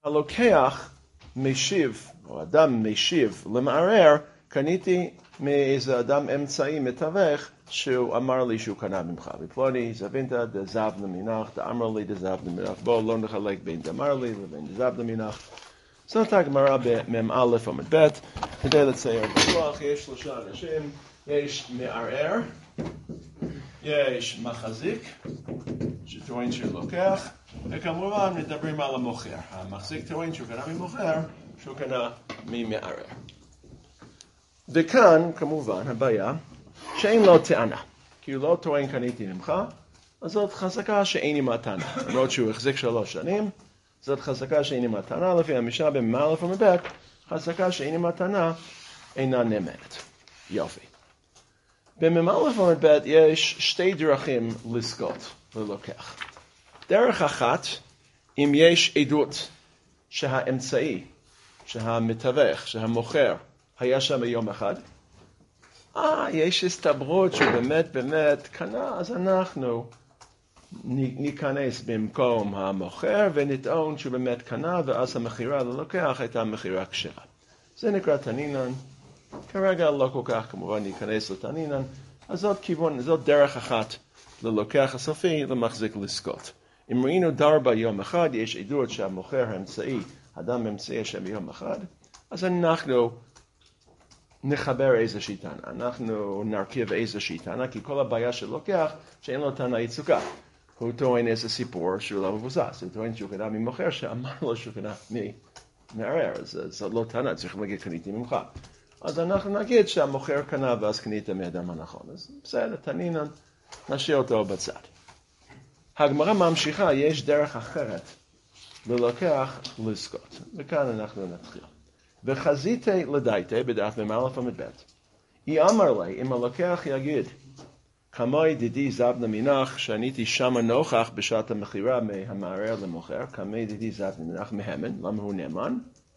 הלוקח משיב, או אדם משיב למערער, קניתי מאיזה אדם אמצעי מתווך שהוא אמר לי שהוא קנה ממך. בפלוני זבינתא דזבנא מינך, דאמר לי דזבנא מינך. בואו לא נחלק בין דאמר לי לבין דזבנא מינך. זאת הגמרא במ"א עמוד ב', כדי לצייר בטוח, יש שלושה אנשים, יש מערער, יש מחזיק, שטוען שהוא לוקח, וכמובן מדברים על המוכר. המחזיק טוען שהוא קנה ממוכר, שהוא קנה ממערער. וכאן, כמובן, הבעיה, שאין לו טענה. כי הוא לא טוען קניתי ממך, אז זאת חזקה שאין עם הטענה. למרות שהוא החזיק 3 שנים, זאת חזקה שאין עם הטענה, לפי המשנה במ"א עמוד ב', חזקה שאין עם הטענה אינה נאמנת. יופי. במ"א עמוד ב' יש 2 דרכים לזכות ללוקח. דרך אחת, אם יש עדות שהאמצעי, שהמתווך, שהמוכר, היה שם יום אחד, יש הסתברות שבאמת קנה, אז אנחנו ניכנס במקום המוכר ונטעון שהוא באמת קנה, ואז המחירה ללוקח הייתה מחירה כשרה. זה נקרא תנינן. כרגע לא כל כך כמובן ניכנס לתנינן, אז זאת דרך אחת ללוקח הסופי למחזיק לזכות. אם ראינו דרבה יום אחד, יש עדות שהמוכר האמצעי, אדם אמצעי שם יום אחד, אז אנחנו נחבר איזושהי טענה, אנחנו נרכיב איזושהי טענה, כי כל הבעיה של לוקח שאין לו טענה יצוקה. הוא טוען איזה סיפור שהוא לא מבוסס, הוא טוען שהוא קנה ממוכר שאמר לו שהוא קנה מערער, אז זאת לא טענה, צריכים להגיד קניתי ממך. אז אנחנו נגיד שהמוכר קנה ואז קנית מאדם הנכון, אז בסדר, תנינן, נשאיר אותו בצד. הגמרא ממשיכה, יש דרך אחרת ללוקח לזכות, וכאן אנחנו נתחיל. וחזיתי לדייתי בדף מ"א עמוד ב', היא אמר לי, אם הלוקח יגיד, כמה ידידי זבנא מינך, שעניתי שמה נוכח בשעת המחירה מהמערער למוכר, כמה ידידי זבנא מינך מהמן, למה הוא נאמן?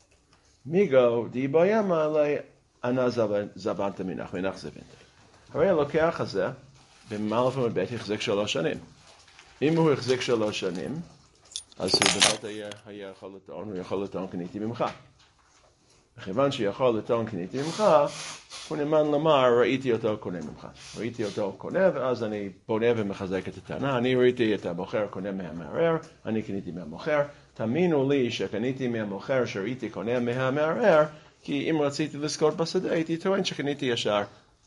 מיגו די ביאמה עלי, ענה זבנת מינך, מינך זבנתי. הרי הלוקח הזה, במ"א עמוד ב' החזיק 3 שנים. אם הוא החזיק 3 שנים, אז הוא באמת היה יכול לטעון, הוא יכול לטעון קניתי ממך. וכיוון שיכול לטעון קניתי ממך, הוא נאמן לומר, ראיתי אותו קונה ממך. ראיתי אותו קונה, ואז אני בונה ומחזק את הטענה. אני ראיתי את המוכר קונה מהמערער, אני קניתי מהמוכר. תאמינו לי שקניתי מהמוכר שראיתי קונה מהמערער, כי אם רציתי לזכות בשדה, הייתי טוען שקניתי ישר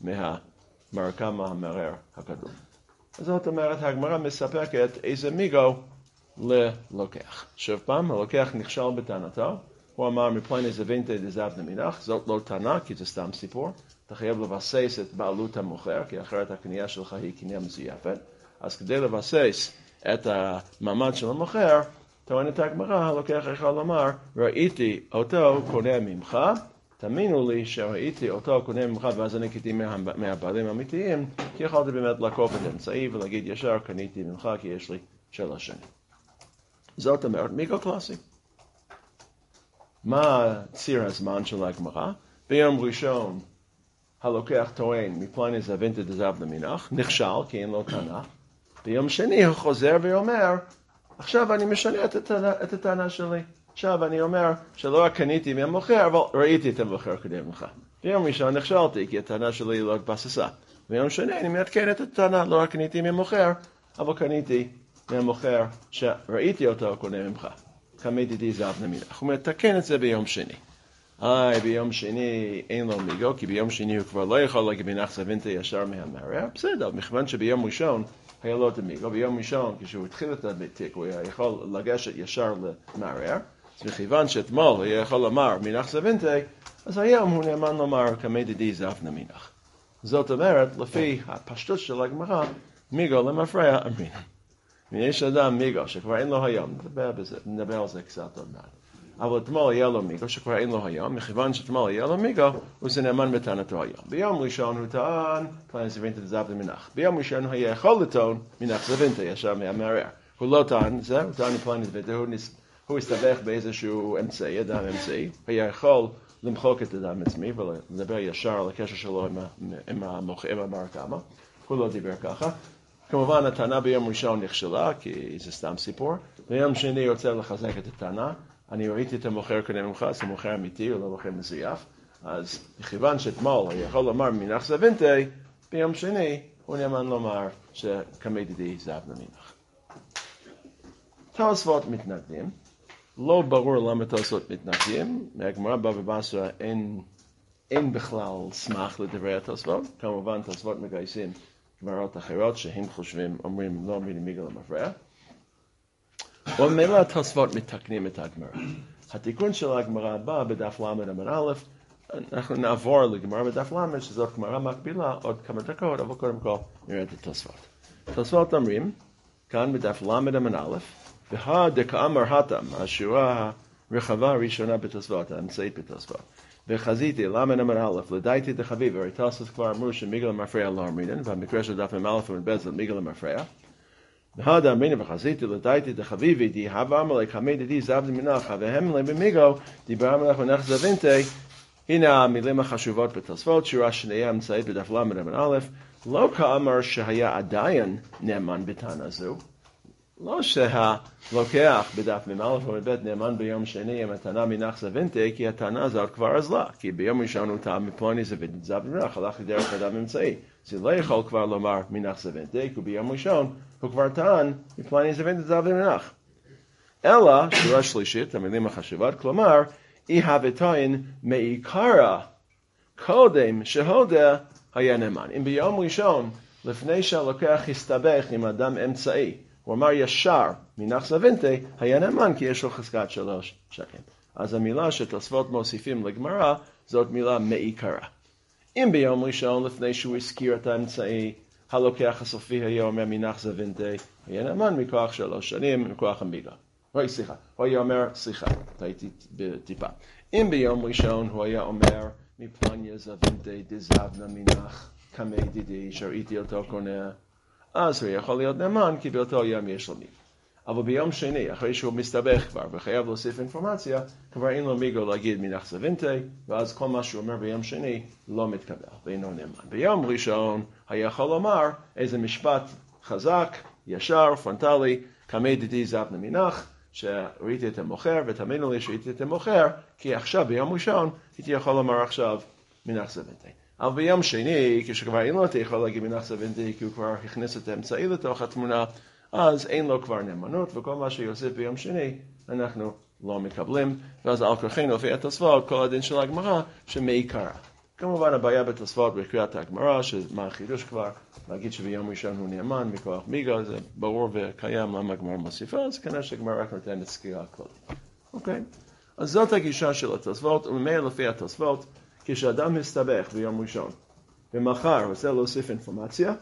מהמרקם המערער הקדום. אז זאת אומרת, הגמרא מספקת איזה מיגו ללוקח. שוב פעם, הלוקח נכשל בטענתו. הוא אמר, מפני זבנתי דזבנא מינך, זאת לא טענה, כי זה סתם סיפור. אתה חייב לבסס את בעלות המוכר, כי אחרת הקנייה שלך היא קנייה מזויפת. אז כדי לבסס את המעמד של המוכר, טוענת הגמרא, הלוקח יכול לומר, ראיתי אותו קונה ממך, תאמינו לי שראיתי אותו קונה ממך, ואז אני קניתי מהבעלים האמיתיים, כי יכולתי באמת לעקוף את האמצעי ולהגיד ישר קניתי ממך, כי יש לי 3 שנים. זאת אומרת, מיגו קלאסי. מה ציר הזמן של הגמרא? ביום ראשון הלוקח טוען מפני זבנתי דזבנא מינך, נכשל כי אין לו טענה. ביום שני הוא חוזר ואומר, עכשיו אני משנה את הטענה שלי. עכשיו אני אומר שלא רק קניתי מהמוכר, אבל ראיתי את המוכר קנה ממך. ביום ראשון נכשלתי כי הטענה שלי לא התבססה. ביום שני אני מעדכן את הטענה, לא רק קניתי מהמוכר, אבל קניתי מהמוכר שראיתי אותו קונה ממך. כמה ידידי זבנא מינך. הוא מתקן את זה ביום שני. ביום שני אין לו מיגו, כי ביום שני הוא כבר לא יכול להגיד מינך זבנתי ישר מהמערער. בסדר, מכיוון שביום ראשון היה לו את המיגו, ביום ראשון כשהוא התחיל את התיק, הוא היה יכול לגשת ישר למערער. אז מכיוון שאתמול הוא היה יכול לומר מינך זבנתי, אז היום הוא נאמן לומר כמה ידידי זבנא מינך. זאת אומרת, לפי הפשטות של הגמרא, מיגו למפרע אמרינן. יש אדם מיגו שכבר אין לו היום, נדבר על זה קצת עוד מעט. אבל אתמול היה לו מיגו שכבר אין לו היום, מכיוון שאתמול היה לו מיגו, הוא זה נאמן בטענתו היום. ביום ראשון הוא טען, פני זבנתי דזבנא מינך. ביום ראשון הוא היה יכול לטעון מינך זבנתי ישר מהמערער. הוא לא טען זה, הוא טען מפני זבנתי, הוא הסתבך באיזשהו אמצעי, אדם אמצעי, הוא היה יכול למחוק את אדם עצמי ולדבר ישר על הקשר שלו עם המרקמה. הוא לא דיבר ככה. כמובן, הטענה ביום ראשון נכשלה, כי זה סתם סיפור. ביום שני רוצה לחזק את הטענה, אני ראיתי את המוכר קונה ממך, זה מוכר אמיתי, הוא לא מוכר מזויף, אז מכיוון שאתמול הוא יכול לומר מנח זבנתי, ביום שני הוא נאמן לומר שקמי דידי זהב למינח. תוספות מתנגדים, לא ברור למה תוספות מתנגדים, מהגמרא בבא בסרא אין בכלל סמך לדברי התוספות, כמובן תוספות מגייסים גמרות אחרות שהם חושבים, אומרים לא אומרים מיגל המפרע, וממילא התוספות מתקנים את הגמרא. התיקון של הגמרא הבא בדף למד עמוד א', אנחנו נעבור לגמרא בדף למד, שזאת גמרא מקבילה עוד כמה דקות, אבל קודם כל נראה את התוספות. התוספות אומרים, כאן בדף למד עמוד א', דכאמר התם, השורה הרחבה הראשונה בתוספות, האמצעית בתוספות. וחזיתי, למד עמוד א', לדייתי דחביב, הרי תוספות כבר אמרו שמיגל המפרע לא אמרינן, והמקרה של דף א' וב' זה מיגל המפרע. והדה אמרינן וחזיתי, לדייתי דחביבי, די הווה אמרלק, חמי דידי זהב למנחה, והם להם במיגו, דיבר אמרלך מנח זבנתי, הנה המילים החשובות בתוספות, שורה שנייה אמצעית בדף למד עמוד א', לא כאמר שהיה עדיין נאמן בתנא זו, לא שהלוקח בדף מ"א וב' נאמן ביום שני עם התנא מנח זבנתי, כי התנא הזאת כבר אזלה, כי ביום ראשון הוא טעם מפלוני זהב למנח, הלך לדרך אדם אמצעי. זה לא יכול כבר לומר מנח זבנתי, כי ביום ראשון הוא כבר טען מפלוני זהב למנח. אלא, שורה שלישית, המילים החשובות, כלומר, אי הבטוין מעיקרא קודם שהודה היה נאמן. אם ביום ראשון, לפני שהלוקח הסתבך עם אדם אמצעי, הוא אמר ישר מנח זבנתי, היה נאמן כי יש לו חזקת 3 שנים. אז המילה שתוספות מוסיפים לגמרא, זאת מילה מעיקרא. אם ביום ראשון, לפני שהוא הזכיר את האמצעי, הלוקח הסופי היה אומר מנח זבנתי, היה נאמן מכוח 3 שנים, מכוח המילה. הוא היה אומר, טעיתי טיפה. אם ביום ראשון הוא היה אומר, מפלניה זבנתי דזהב למנח, קמי דידי, שראיתי אותו קונה, אז הוא יכול להיות נאמן, כי באותו יום יש לו מיגו. אבל ביום שני, אחרי שהוא מסתבך כבר, וחייב להוסיף אינפורמציה, כבר אין לו מיגו להגיד מנח זבנתי, ואז כל מה שהוא אומר ביום שני לא מתקבל, ואינו נאמן. ביום ראשון, היה יכול לומר איזה משפט חזק, ישר, פרונטלי, קמי דידי זהב למנח, שראיתי את המוכר, ותאמינו לי שראיתי את המוכר, כי עכשיו ביום ראשון, הייתי יכול לומר עכשיו מנח זבנתי. אבל ביום שני, כשכבר אין לו אתה יכול להגיד מנח זבנתי, כי הוא כבר הכניס את האמצעי לתוך התמונה, אז אין לו כבר נאמנות, וכל מה שיוסיף ביום שני, אנחנו לא מקבלים, ואז על כורחנו לפי התוספות, כל הדין של הגמרא, שמעיקרא. כמובן הבעיה בתוספות בקריאת הגמרא, שמה החידוש כבר, להגיד שביום ראשון הוא נאמן מכוח מיגו, זה ברור וקיים למה הגמרא מוסיפה, אז כנראה שהגמרא רק נותנת סקירה כללית. אוקיי? אז זאת הגישה של התוספות, וממילא לפי התוספות, כשאדם מסתבך ביום ראשון, ומחר רוצה להוסיף אינפורמציה,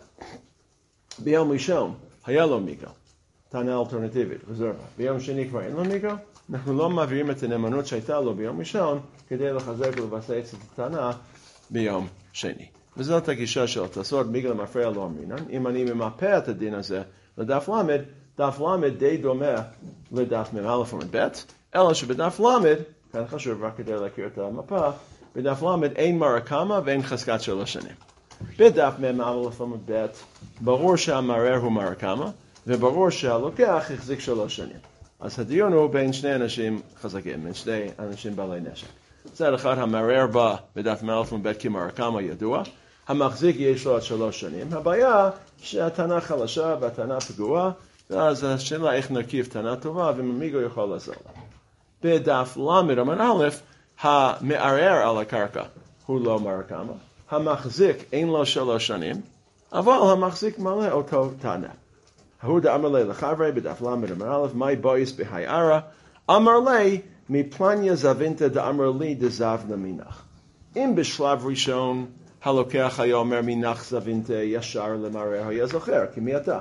ביום ראשון היה לו מיגו, טענה אלטרנטיבית, רזרבה. ביום שני כבר אין לו מיגו, אנחנו לא מעבירים את הנאמנות שהייתה לו ביום ראשון, כדי לחזק ולבסס את הטענה ביום שני. וזאת הגישה של התוספות, מיגו למפרע לא אמרינן. אם אני ממפה את הדין הזה לדף למד, דף למד די דומה לדף מ"א ומ"ב, אלא שבדף למד, כאן חשוב רק כדי להכיר את המפה, בדף למד אין מרקמה ואין חזקת 3 שנים. בדף מ"א ומ"ב ברור שהמערער הוא מרקמה, וברור שהלוקח החזיק 3 שנים. אז הדיון הוא בין שני אנשים חזקים, בין שני אנשים בעלי נשק. מצד אחד המערער בא בדף מ"א ומ"ב כמרקמה ידוע, המחזיק יש לו עד 3 שנים. הבעיה שהטענה חלשה והטענה פגועה, ואז השאלה איך נרכיב טענה טובה וממיגו יכול לעזור לה. בדף למד עמוד א', המערער על הקרקע הוא לא מרקמה, המחזיק אין לו 3 שנים, אבל המחזיק מלא אותו טענה. הוא דאמר לי לחברי בדף למד עמוד א', מי בויס בהיערה, אמר לי מפלניה זבנתא דאמר לי דזהב למנח. אם בשלב ראשון הלוקח היה אומר מנח זבנתא ישר למערער היה זוכר, כי מי אתה?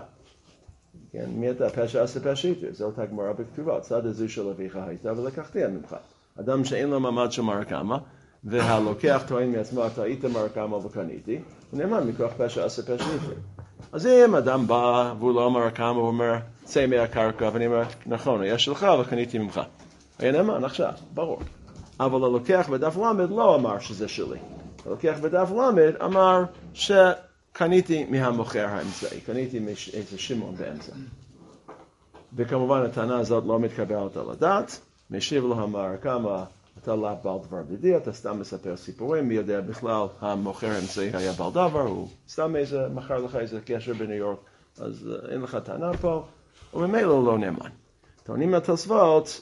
כן, מי אתה? פשע עשה פשע איתו, זאת הגמרא בכתובה, צד הזו של אביך הייתה ולקחתיה ממך. אדם שאין לו מעמד של מרקמה, והלוקח טוען מעצמו, אתה היית מרקמה וקניתי, הוא נאמן מכוח פשע עשה פשע איתו. אז אם אדם בא והוא לא מרקמה, הוא אומר, צא מהקרקע, ואני אומר, נכון, היה שלך וקניתי ממך. היה נאמן עכשיו, ברור. אבל הלוקח בדף למד לא אמר שזה שלי. הלוקח בדף למד אמר שקניתי מהמוכר האמצעי, קניתי מאיזה שמעון באמצע. וכמובן הטענה הזאת לא מתקבלת על הדעת, משיב לו המר, כמה אתה לא בעל דבר בדידי, אתה סתם מספר סיפורים, מי יודע בכלל המוכר האמצעי היה בעל דבר, הוא סתם מכר לך איזה קשר בניו יורק, אז אין לך טענה פה, וממילא הוא לא נאמן. טוענים התוספות,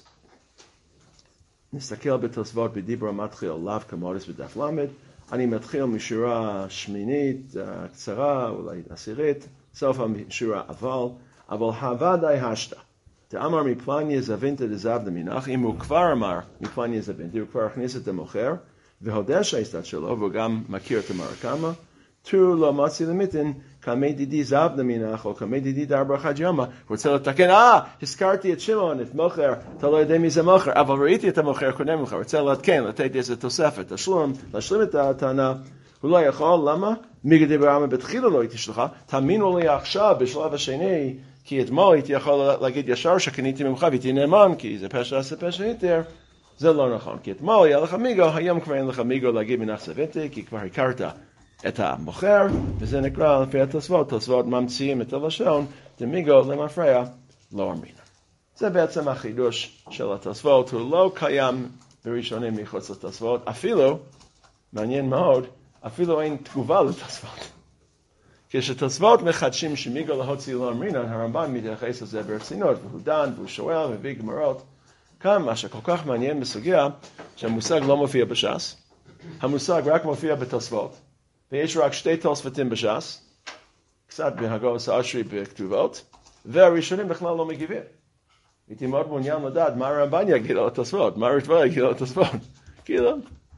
נסתכל בתוספות בדיבור המתחיל, לאו כמודס בדף למד, אני מתחיל משורה שמינית, קצרה, אולי עשירית, סוף השורה אבל הוודאי השתה. תאמר מפלניה זבינתא דזבדא מנח, אם הוא כבר אמר מפלניה זבינתא, הוא כבר הכניס את המוכר, והודה שההסתת שלו, והוא גם מכיר את המרקמה, תרו לא מצי למיתן, כמי דידי זבדא מנח, או כמי דידי דרבר חד יומא, הוא רוצה לתקן, הזכרתי את שמעון, את מוכר, אתה לא יודע מי זה מוכר, אבל ראיתי את המוכר קודם לך, רוצה להתקן, לתת איזה תוספת, להשלים את הטענה, הוא לא יכול, למה? מי דיבר אמה בתחילה לא הייתי שלך, תאמינו לי עכשיו בשלב השני, כי אתמול הייתי יכול להגיד ישר שקניתי ממך והייתי נאמן, כי זה פשע עשה פשע היתר, זה לא נכון, כי אתמול היה לך מיגו, היום כבר אין לך מיגו להגיד מנח סביתי, כי כבר הכרת את המוכר, וזה נקרא לפי התוספות, תוספות ממציאים את הלשון, דמיגו למפרע לא אמרינה. זה בעצם החידוש של התוספות, הוא לא קיים בראשונים מחוץ לתוספות, אפילו, מעניין מאוד, אפילו אין תגובה לתוספות. כשתוספות מחדשים שמיגו להוציא לא אמרינן, הרמב"ן מתייחס לזה ברצינות, והוא דן והוא שואל מביא גמרות. כאן מה שכל כך מעניין בסוגיה, שהמושג לא מופיע בש"ס, המושג רק מופיע בתוספות, ויש רק 2 תוספתים בש"ס, קצת בהגות האשרי בכתובות, והראשונים בכלל לא מגיבים. הייתי מאוד מעוניין לדעת מה הרמב"ן יגיד על התוספות, מה הרטב"א יגיד על התוספות. כאילו,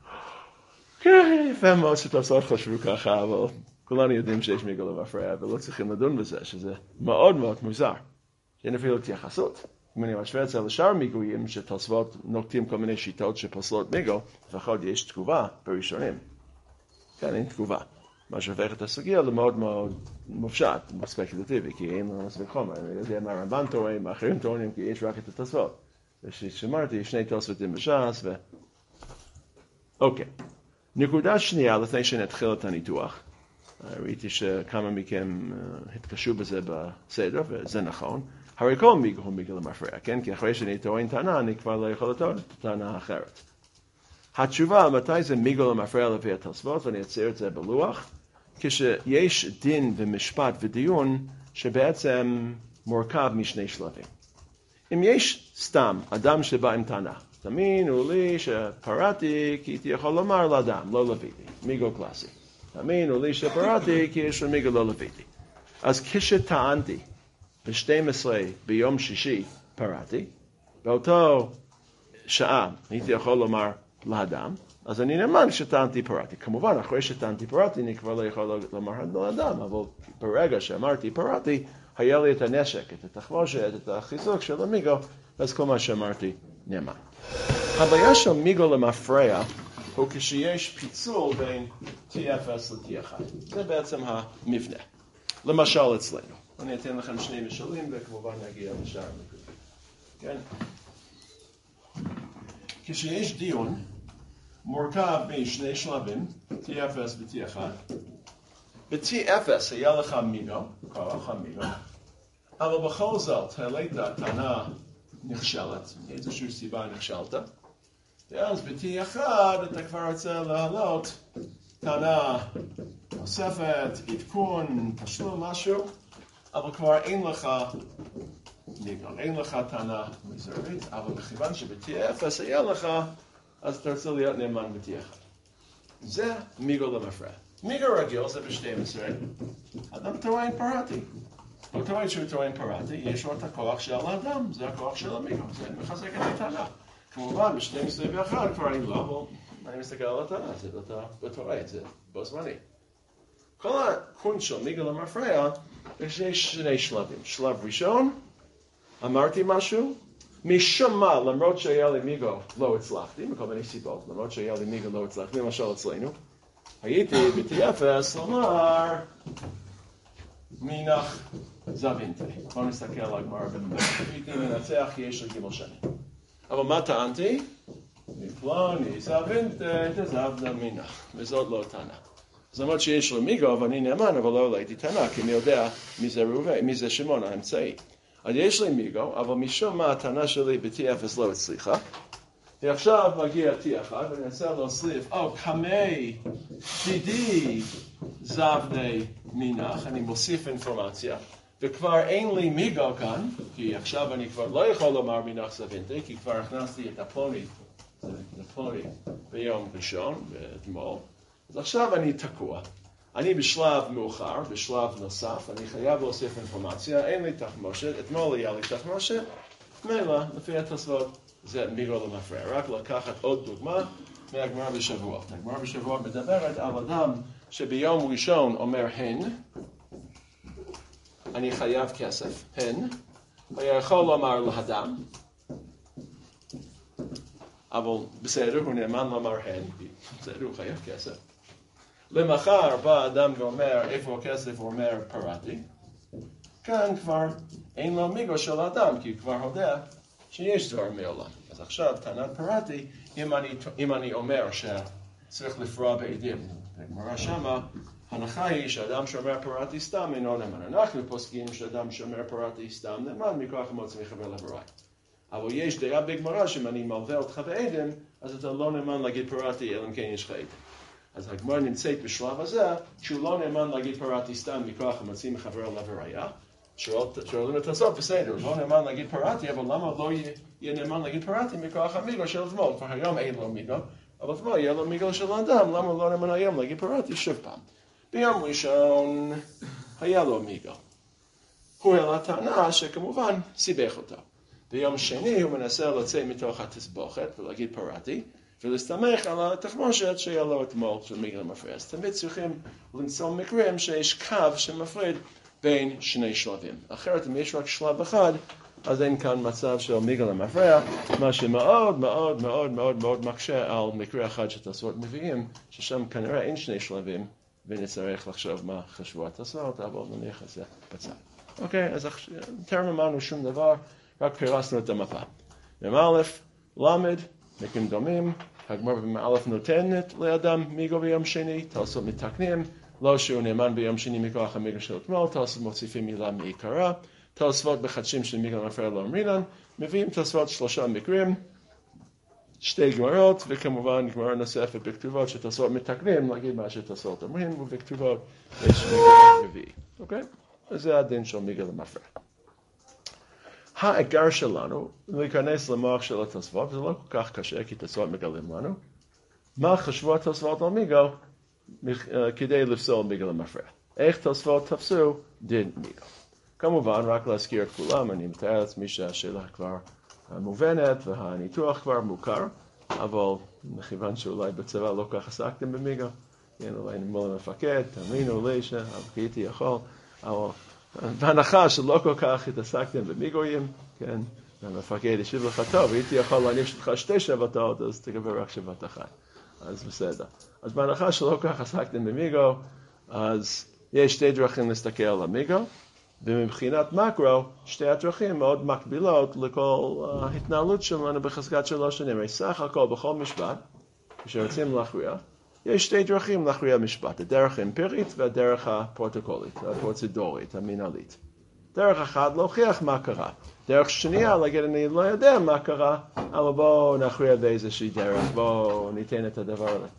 כן, יפה מאוד שתוספות חשבו ככה, אבל כולנו יודעים שיש מיגו למפרע, ולא צריכים לדון בזה, שזה מאוד מאוד מוזר. שאין אפילו התייחסות. אם אני משווה את זה לשאר מיגויים, שתוספות נוקטים כל מיני שיטות שפוסלות מיגו, לפחות יש תגובה בראשונים. כן, אין תגובה. מה שהופך את הסוגיה למאוד מאוד מופשט, ספקולטיבי, כי אין לנו מספיק חומר. אני יודע מה הרמב"ן טוען, מה אחרים טוענים, כי יש רק את התוספות. ושמרתי, 2 תוספתים בש"ס, אוקיי. נקודה שנייה, לפני שנתחיל את הניתוח. ראיתי שכמה מכם התקשו בזה בסדר, וזה נכון. הרי כל מיגו הוא מיגו למפרע, כן? כי אחרי שאני טוען טענה, אני כבר לא יכול לטעון טענה אחרת. התשובה, מתי זה מיגו למפרע לפי התוספות, ואני אצייר את זה בלוח, כשיש דין ומשפט ודיון שבעצם מורכב משני שלבים. אם יש סתם אדם שבא עם טענה, תאמינו לי שפרעתי כי הייתי יכול לומר לאדם, לא לוויתי, מיגו קלאסי. תאמינו לי שפרעתי כי יש לו מיגו לא לוויתי. אז כשטענתי ב-12 ביום שישי פרעתי, באותו שעה הייתי יכול לומר לאדם, אז אני נאמן שטענתי פרעתי. כמובן, אחרי שטענתי פרעתי, אני כבר לא יכול לומר לאדם, אבל ברגע שאמרתי פרעתי, היה לי את הנשק, את התחמושת, את החיזוק של המיגו, אז כל מה שאמרתי נאמן. הבעיה של מיגו למפרע הוא כשיש פיצול בין T0 ל-T1. זה בעצם המבנה. למשל אצלנו. אני אתן לכם 2 משלים וכמובן נגיע לשאר נקודות. כן? כשיש דיון מורכב משני שלבים, T0 ו-T1. ב-T0 היה לך מיגו, כוח המיגו, אבל בכל זאת העלית טענה נכשלת, מאיזושהי סיבה נכשלת, ואז ב-T1 אתה כבר רוצה להעלות טענה נוספת, עדכון, תשלום משהו, אבל כבר אין לך מיגו, אין לך טענה מזרעית, אבל מכיוון שב-T0 היה לך, אז אתה רוצה להיות נאמן ב-T1. זה מיגו למפרע. מיגו רגיל זה ב-12, אדם טוען פרעתי. הוא טוען שהוא טוען פרעתי, יש לו את הכוח של האדם, זה הכוח של המיגו, זה מחזק את הטענה. כמובן, ב-12 ו-1 כבר אין לו, אבל אני מסתכל על הטענה, זה בתורה, זה בו זמני. כל הקון של מיגו למפרע, יש 2 שלבים. שלב ראשון, אמרתי משהו, משום מה, למרות שהיה לי מיגו לא הצלחתי, מכל מיני סיבות, למרות שהיה לי מיגו לא הצלחתי, למשל אצלנו, הייתי ב-T0 לומר מנח זבינתי. בואו נסתכל על הגמרא במדבר. הייתי מנצח כי יש לי גימל שני. אבל מה טענתי? מפלוני זבינתי תזבנה מנח. וזאת לא טענה. זאת אומרת שיש לי מיגו ואני נאמן, אבל לא הייתי טענה, כי אני יודע מי זה שמעון האמצעי. אז יש לי מיגו, אבל משום מה הטענה שלי ב-T0 לא הצליחה. ועכשיו מגיע T1, ואני אנסה להוסיף, קמי דידי זבני מינח, אני מוסיף אינפורמציה, וכבר אין לי מיגו כאן, כי עכשיו אני כבר לא יכול לומר מינח סבינטי, כי כבר הכנסתי את הפלוני ביום ראשון, אתמול. אז עכשיו אני תקוע. אני בשלב מאוחר, בשלב נוסף, אני חייב להוסיף אינפורמציה, אין לי תחמושת, אתמול היה לי תחמושת, מילא, לפי התוספות, זה מיגו למפרע. רק לקחת עוד דוגמה מהגמרא בשבוע. הגמרא בשבוע מדברת על אדם שביום ראשון אומר הן, אני חייב כסף, הן, היה יכול לומר לאדם, אבל בסדר, הוא נאמן לומר הן, בסדר, הוא חייב כסף. למחר בא אדם ואומר, איפה הכסף? הוא אומר, פרעתי. כאן כבר אין לו מיגו של האדם, כי הוא כבר יודע שיש דבר מעולם. אז עכשיו, טענת פרעתי, אם אני אומר שצריך לפרוע בעדים, הגמרא שמה, הנחה היא שאדם שאומר פרעתי סתם אינו נאמן. אנחנו פוסקים שאדם שאומר פרעתי סתם נאמן, מכוח המוצא מחבר לבראי. אבל יש דעה בגמרא שאם אני מלווה אותך בעדים, אז אתה לא נאמן להגיד פרעתי, אלא אם כן יש לך עדים. אז הגמרא נמצאת בשלב הזה, שהוא לא נאמן להגיד פרעתי סתם מכוח המוצא מחבר לבראי. שואלים את הסוף, בסדר, לא נאמן להגיד פרעתי, אבל למה לא יהיה נאמן להגיד פרעתי מכוח המיגו של אתמול? כבר היום אין לו מיגו, אבל אתמול יהיה לו מיגו של האדם, למה לא נאמן היום להגיד פרעתי שוב פעם? ביום ראשון היה לו מיגו. הוא העלה טענה שכמובן סיבך אותה. ביום שני הוא מנסה לצאת מתוך התסבוכת ולהגיד פרעתי, ולהסתמך על התחמושת שהיה לו אתמול של מיגו למפרע. אז תמיד צריכים למצוא מקרים שיש קו שמפריד בין שני שלבים. אחרת, אם יש רק שלב אחד, אז אין כאן מצב של מיגו למפרע, מה שמאוד מאוד מאוד מאוד מאוד מקשה על מקרה אחד שתוספות מביאים, ששם כנראה אין שני שלבים, ונצטרך לחשוב מה חשבו התוספות, אבל נניח את זה בצד. אוקיי, אז טרם אמרנו שום דבר, רק פירסנו את המפה. מ"א, למד, מקרים דומים, הגמרא במ"א נותנת לאדם מיגו ביום שני, תוספות מתקנים, לא שהוא נאמן ביום שני מכוח המיגו של אתמול, תוספות מוסיפים מילה מעיקרה, תוספות בחדשים של מיגו למפרע לא אומרינן, מביאים תוספות 3 מקרים, 2 גמרות, וכמובן גמרה נוספת בכתובות שתוספות מתקנים, להגיד מה שתוספות אומרים, ובכתובות יש מיגו רביעי. אוקיי? אז זה הדין של מיגו למפרע. האתגר שלנו, להיכנס למוח של התוספות, זה לא כל כך קשה, כי תוספות מגלים לנו, מה חשבו התוספות על מיגו, כדי לפסול מיגו למפרע. איך תוספות תפסו דין מיגו. כמובן, רק להזכיר את כולם, אני מתאר לעצמי שהשאלה כבר מובנת והניתוח כבר מוכר, אבל מכיוון שאולי בצבא לא כך עסקתם במיגו, אולי נמול למפקד, תאמינו לי שהייתי יכול, אבל בהנחה שלא כל כך התעסקתם במיגויים, כן, והמפקד ישיב לך טוב, הייתי יכול להניף שלך 2 שבתות, אז תקבל רק שבת אחת. אז בסדר. אז בהנחה שלא כך עסקתם במיגו, אז יש 2 דרכים להסתכל על המיגו, ומבחינת מקרו, 2 הדרכים מאוד מקבילות לכל ההתנהלות שלנו בחזקת 3 שנים. הרי סך הכל בכל משפט, כשרוצים להכריע, יש 2 דרכים להכריע משפט, הדרך האמפירית והדרך הפרוטוקולית, הפרוצדורית, המנהלית. דרך אחת להוכיח מה קרה. דרך שנייה להגיד אני לא יודע מה קרה, אבל בואו נכריע באיזושהי דרך, בואו ניתן את הדבר הזה.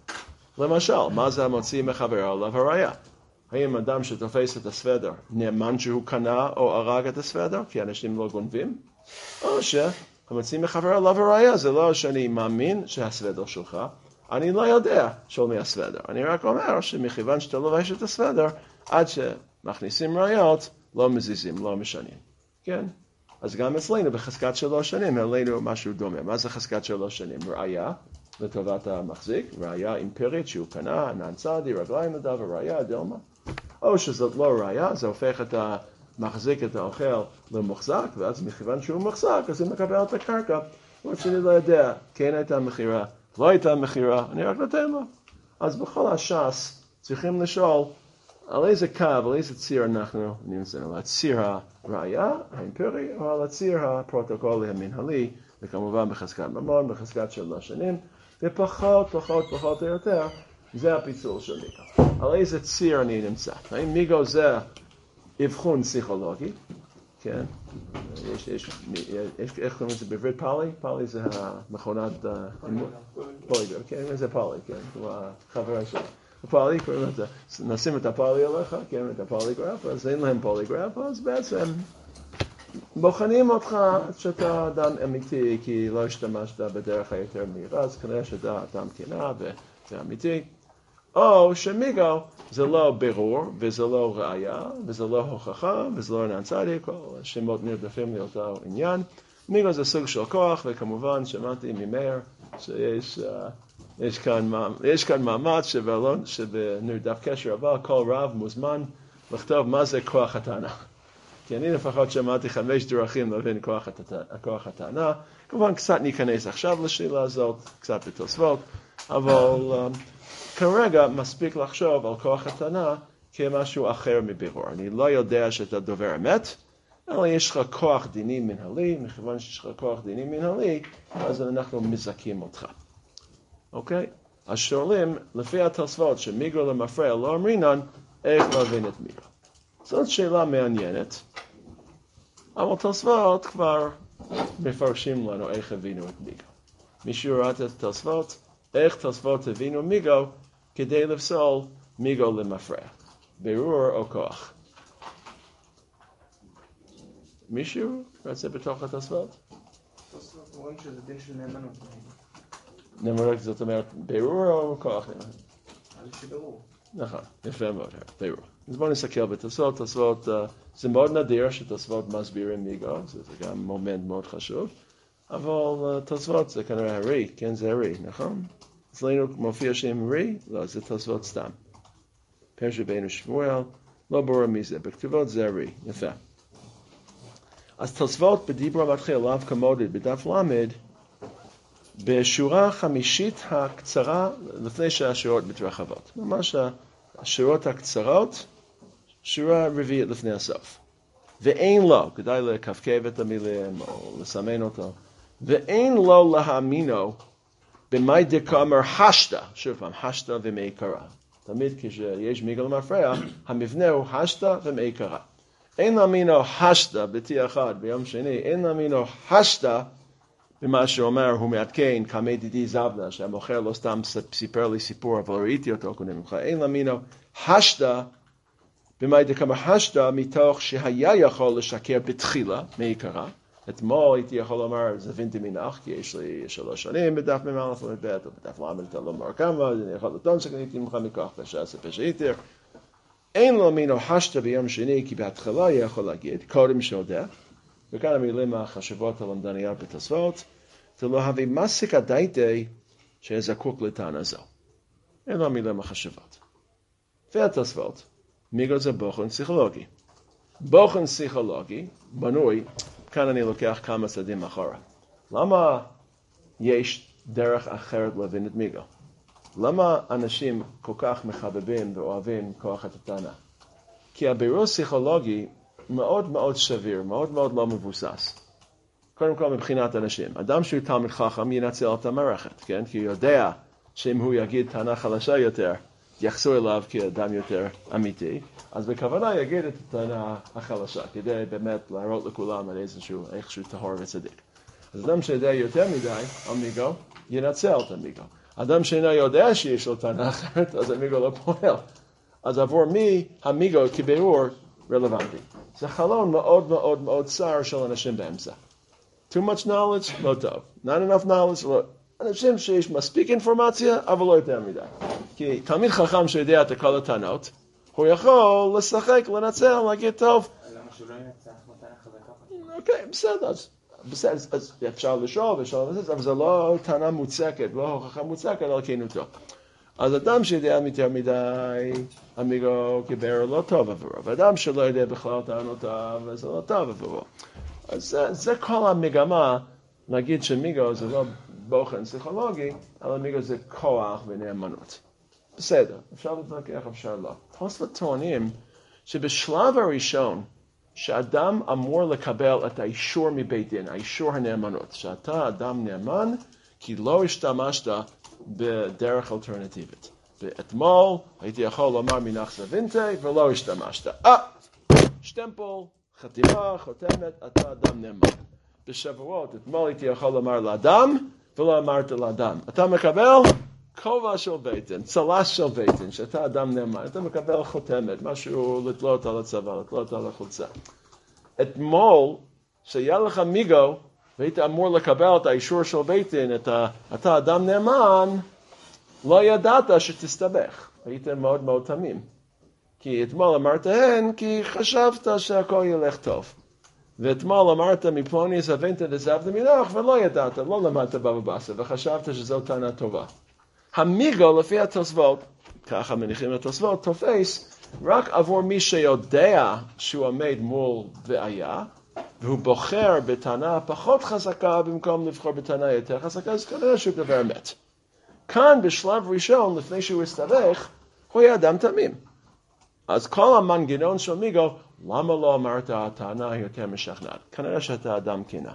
למשל, מה זה המוציא מחבר עליו הראיה? האם אדם שתופס את הסוודר נאמן שהוא קנה או הרג את הסוודר, כי אנשים לא גונבים? או שהמוציא מחבר עליו הראיה, זה לא שאני מאמין שהסוודר שלך, אני לא יודע של מי הסוודר. אני רק אומר שמכיוון שאתה לובש את הסוודר, עד שמכניסים ראיות, לא מזיזים, לא משנים. כן? אז גם אצלנו בחזקת 3 שנים, עלינו משהו דומה. מה זה חזקת 3 שנים? ראיה לטובת המחזיק, ראיה אימפירית שהוא קנה, נענצדי, רגליים נדב, ראיה דלמה. או שזאת לא ראיה, זה הופך את המחזיק את האוכל למוחזק, ואז מכיוון שהוא מוחזק, אז הוא מקבל את הקרקע. הוא שאני לא יודע, כן הייתה מחירה, לא הייתה מחירה, אני רק נותן לו. אז בכל הש"ס צריכים לשאול על איזה קו, על איזה ציר אנחנו נמצאים, על הציר הראיה, האימפרי, או על הציר הפרוטוקולי המנהלי, וכמובן בחזקת ממון, בחזקת 3 שנים, ופחות או יותר, זה הפיצול של מיגו. על איזה ציר אני נמצא? האם מיגו זה אבחון פסיכולוגי, כן? איך קוראים לזה בעברית פאלי? פאלי זה המכונת פוליגרף, כן, זה פאלי, כן, הוא החברה שלו. הפאלי, קוראים לזה, נשים את הפאלי עליך, כן, את הפוליגרף, אז אין להם פוליגרף, אז בעצם בוחנים אותך שאתה אדם אמיתי, כי לא השתמשת בדרך היותר מהירה, אז כנראה שאתה אדם כנה וזה אמיתי. או שמיגו זה לא בירור, וזה לא ראייה, וזה לא הוכחה, וזה לא עניין צדיק, כל שמות נרדפים לאותו עניין. מיגו זה סוג של כוח, וכמובן שמעתי ממאיר שיש כאן מאמץ שבנרדף קשר הבא, כל רב מוזמן לכתוב מה זה כוח הטענה. כי אני לפחות שמעתי 5 דרכים להבין כוח הטענה. כמובן קצת ניכנס עכשיו לשאלה הזאת, קצת בתוספות, אבל כרגע מספיק לחשוב על כוח הטענה כמשהו אחר מבירור. אני לא יודע שאתה דובר אמת, אלא יש לך כוח דיני מנהלי, מכיוון שיש לך כוח דיני מנהלי, אז אנחנו מזכים אותך. אוקיי? אז שואלים, לפי התוספות שמיגו למפרע לא אמרינן, איך להבין את מיגו? זאת שאלה מעניינת, אבל תוספות כבר מפרשים לנו איך הבינו את מיגו. מישהו ראה את התוספות? איך תוספות הבינו מיגו כדי לפסול מיגו למפרע? בירור או כוח? מישהו רוצה בתוך התוספות? תוספות אומרים שזה דין של נאמנות. נאמנות זאת אומרת בירור או כוח? אני שבירור. נכון, יפה מאוד, בירור. אז בואו נסתכל בתוספות. תוספות, זה מאוד נדיר שתוספות מסבירים מיגו, זה גם מומנט מאוד חשוב, אבל תוספות זה כנראה הרי, כן זה הרי, נכון? אצלנו מופיע שם רי, לא, זה תוספות סתם. פרש רבינו שמואל, לא ברור מי זה, בכתובות זה הרי, יפה. אז תוספות בדיבור המתחיל, לאו כמודד, בדף למד, בשורה 5 הקצרה, לפני שהשורות מתרחבות. ממש השורות הקצרות, שורה 4 לפני הסוף. ואין לו, כדאי לקפקב את המילים או לסמן אותו, ואין לו להאמינו במאי דקאמר השתה, שוב פעם, השתה ומעיקרה. תמיד כשיש מיגו למפרע, המבנה הוא השתה ומעיקרה. אין להאמינו השתה בתי אחד ביום שני, אין להאמינו השתה במה שאומר, הוא מעדכן כמה ידידי זבנה, שהמוכר לא סתם סיפר לי סיפור, אבל ראיתי אותו קודם ממך. אין להאמינו השתה במאי דקאמר השתה מתוך שהיה יכול לשקר בתחילה, מעיקרה. אתמול הייתי יכול לומר, זה וינתי מנח, כי יש לי 3 שנים בדף מ"א וב' או בדף למד, אתה לא אומר כמה, אני יכול לטעון שקניתי ממך מכוח פשע, זה פשע יתר. אין לו מינו השתה ביום שני, כי בהתחלה יכול להגיד, קודם שהודה, וכאן המילים החשובות הלמדניות בתוספות, זה לא הביא מסיק הדייטי שזקוק לטענה זו. אין לו המילים החשובות. והתוספות, מיגו זה בוחן פסיכולוגי. בוחן פסיכולוגי בנוי, כאן אני לוקח כמה צעדים אחורה. למה יש דרך אחרת להבין את מיגו? למה אנשים כל כך מחבבים ואוהבים כוח הטענה? כי הבירור פסיכולוגי מאוד מאוד שביר, מאוד מאוד לא מבוסס. קודם כל מבחינת אנשים. אדם שהוא תלמיד חכם ינצל את המערכת, כן? כי הוא יודע שאם הוא יגיד טענה חלשה יותר, יחזור אליו כאדם יותר אמיתי, אז בכוונה יגיד את הטענה החלשה, כדי באמת להראות לכולם על איזשהו טהור וצדיק. אז אדם שיודע יותר מדי על מיגו, ינצל את המיגו. אדם שאינו יודע שיש לו טענה אחרת, אז המיגו לא פועל. אז עבור מי המיגו כבירור רלוונטי. זה חלון מאוד מאוד מאוד צר של אנשים באמצע. Too much knowledge, לא טוב. Not enough knowledge, לא. אנשים שיש מספיק אינפורמציה, אבל לא יותר מדי. כי תלמיד חכם שיודע את כל הטענות, הוא יכול לשחק, לנצל, להגיד טוב. למה שהוא לא ינצח מתנה חזקה? אוקיי, בסדר. אז אפשר לשאול, אבל זה לא טענה מוצקת, לא הוכחה מוצקת על כנותו. אז אדם שיודע יותר מדי, המיגו כבירור לא טוב עבורו. ואדם שלא יודע בכלל טענותיו, זה לא טוב עבורו. אז זה כל המגמה, נגיד שמיגו זה לא בוחן פסיכולוגי, אבל מיגו זה כוח ונאמנות. בסדר, אפשר להתווכח, אפשר לא. תוספות טוענים שבשלב הראשון, שאדם אמור לקבל את האישור מבית דין, האישור הנאמנות, שאתה אדם נאמן, כי לא השתמשת בדרך אלטרנטיבית. ואתמול הייתי יכול לומר מנח סבינתי, ולא השתמשת. שטמפל חתימה, חותמת, אתה אדם נאמן. בשבועות, אתמול הייתי יכול לומר לאדם, ולא אמרת לאדם. אתה מקבל כובע של בטן, צל"ש של בטן, שאתה אדם נאמן. אתה מקבל חותמת, משהו לתלות על הצבא, לתלות על החולצה. אתמול, שיהיה לך מיגו, והיית אמור לקבל את האישור של בטן, אתה אדם נאמן, לא ידעת שתסתבך. היית מאוד מאוד תמים. כי אתמול אמרת הן, כי חשבת שהכל ילך טוב. ואתמול אמרת מפלוני זבנת דזבד מנוח, ולא ידעת, לא למדת בבא בסה, וחשבת שזו טענה טובה. המיגו, לפי התוספות, ככה מניחים התוספות, תופס רק עבור מי שיודע שהוא עומד מול בעיה, והוא בוחר בטענה פחות חזקה במקום לבחור בטענה יותר חזקה, אז כנראה שהוא דבר אמת. כאן בשלב ראשון, לפני שהוא הסתבך, הוא היה אדם תמים. אז כל המנגנון של מיגו, למה לא אמרת הטענה יותר משכנעת? כנראה שאתה אדם כנה.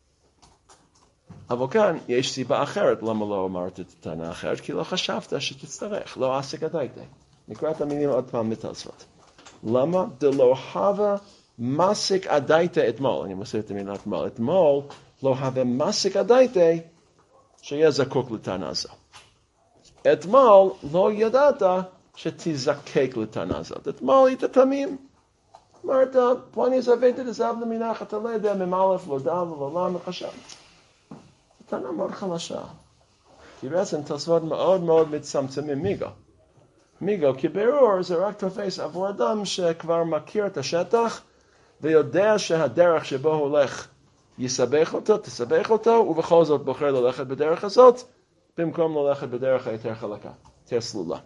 אבל כאן יש סיבה אחרת למה לא אמרת את הטענה אחרת, כי לא חשבת שתצטרך, לא עסק הדייטה. נקרא את המילים עוד פעם מתוספות. למה? דלא הווה מסיק הדייטה אתמול, אני מוסיף את המילה אתמול, אתמול לא הווה מסיק הדייטה שיהיה זקוק לטענה זו. אתמול לא ידעת שתזקק לטענה הזאת. אתמול היית תמים. אמרת, פלוני זבנת דזבד מנוח, אתה לא יודע ממאלף, לא דל ולא למה חשב. טענה מאוד חלשה. כי בעצם תוספות מאוד מאוד מצמצמים מיגו. מיגו, כבירור, זה רק תופס עבור אדם שכבר מכיר את השטח, ויודע שהדרך שבו הוא הולך יסבך אותו, תסבך אותו, ובכל זאת בוחר ללכת בדרך הזאת, במקום ללכת בדרך היותר חלקה, יותר סלולה.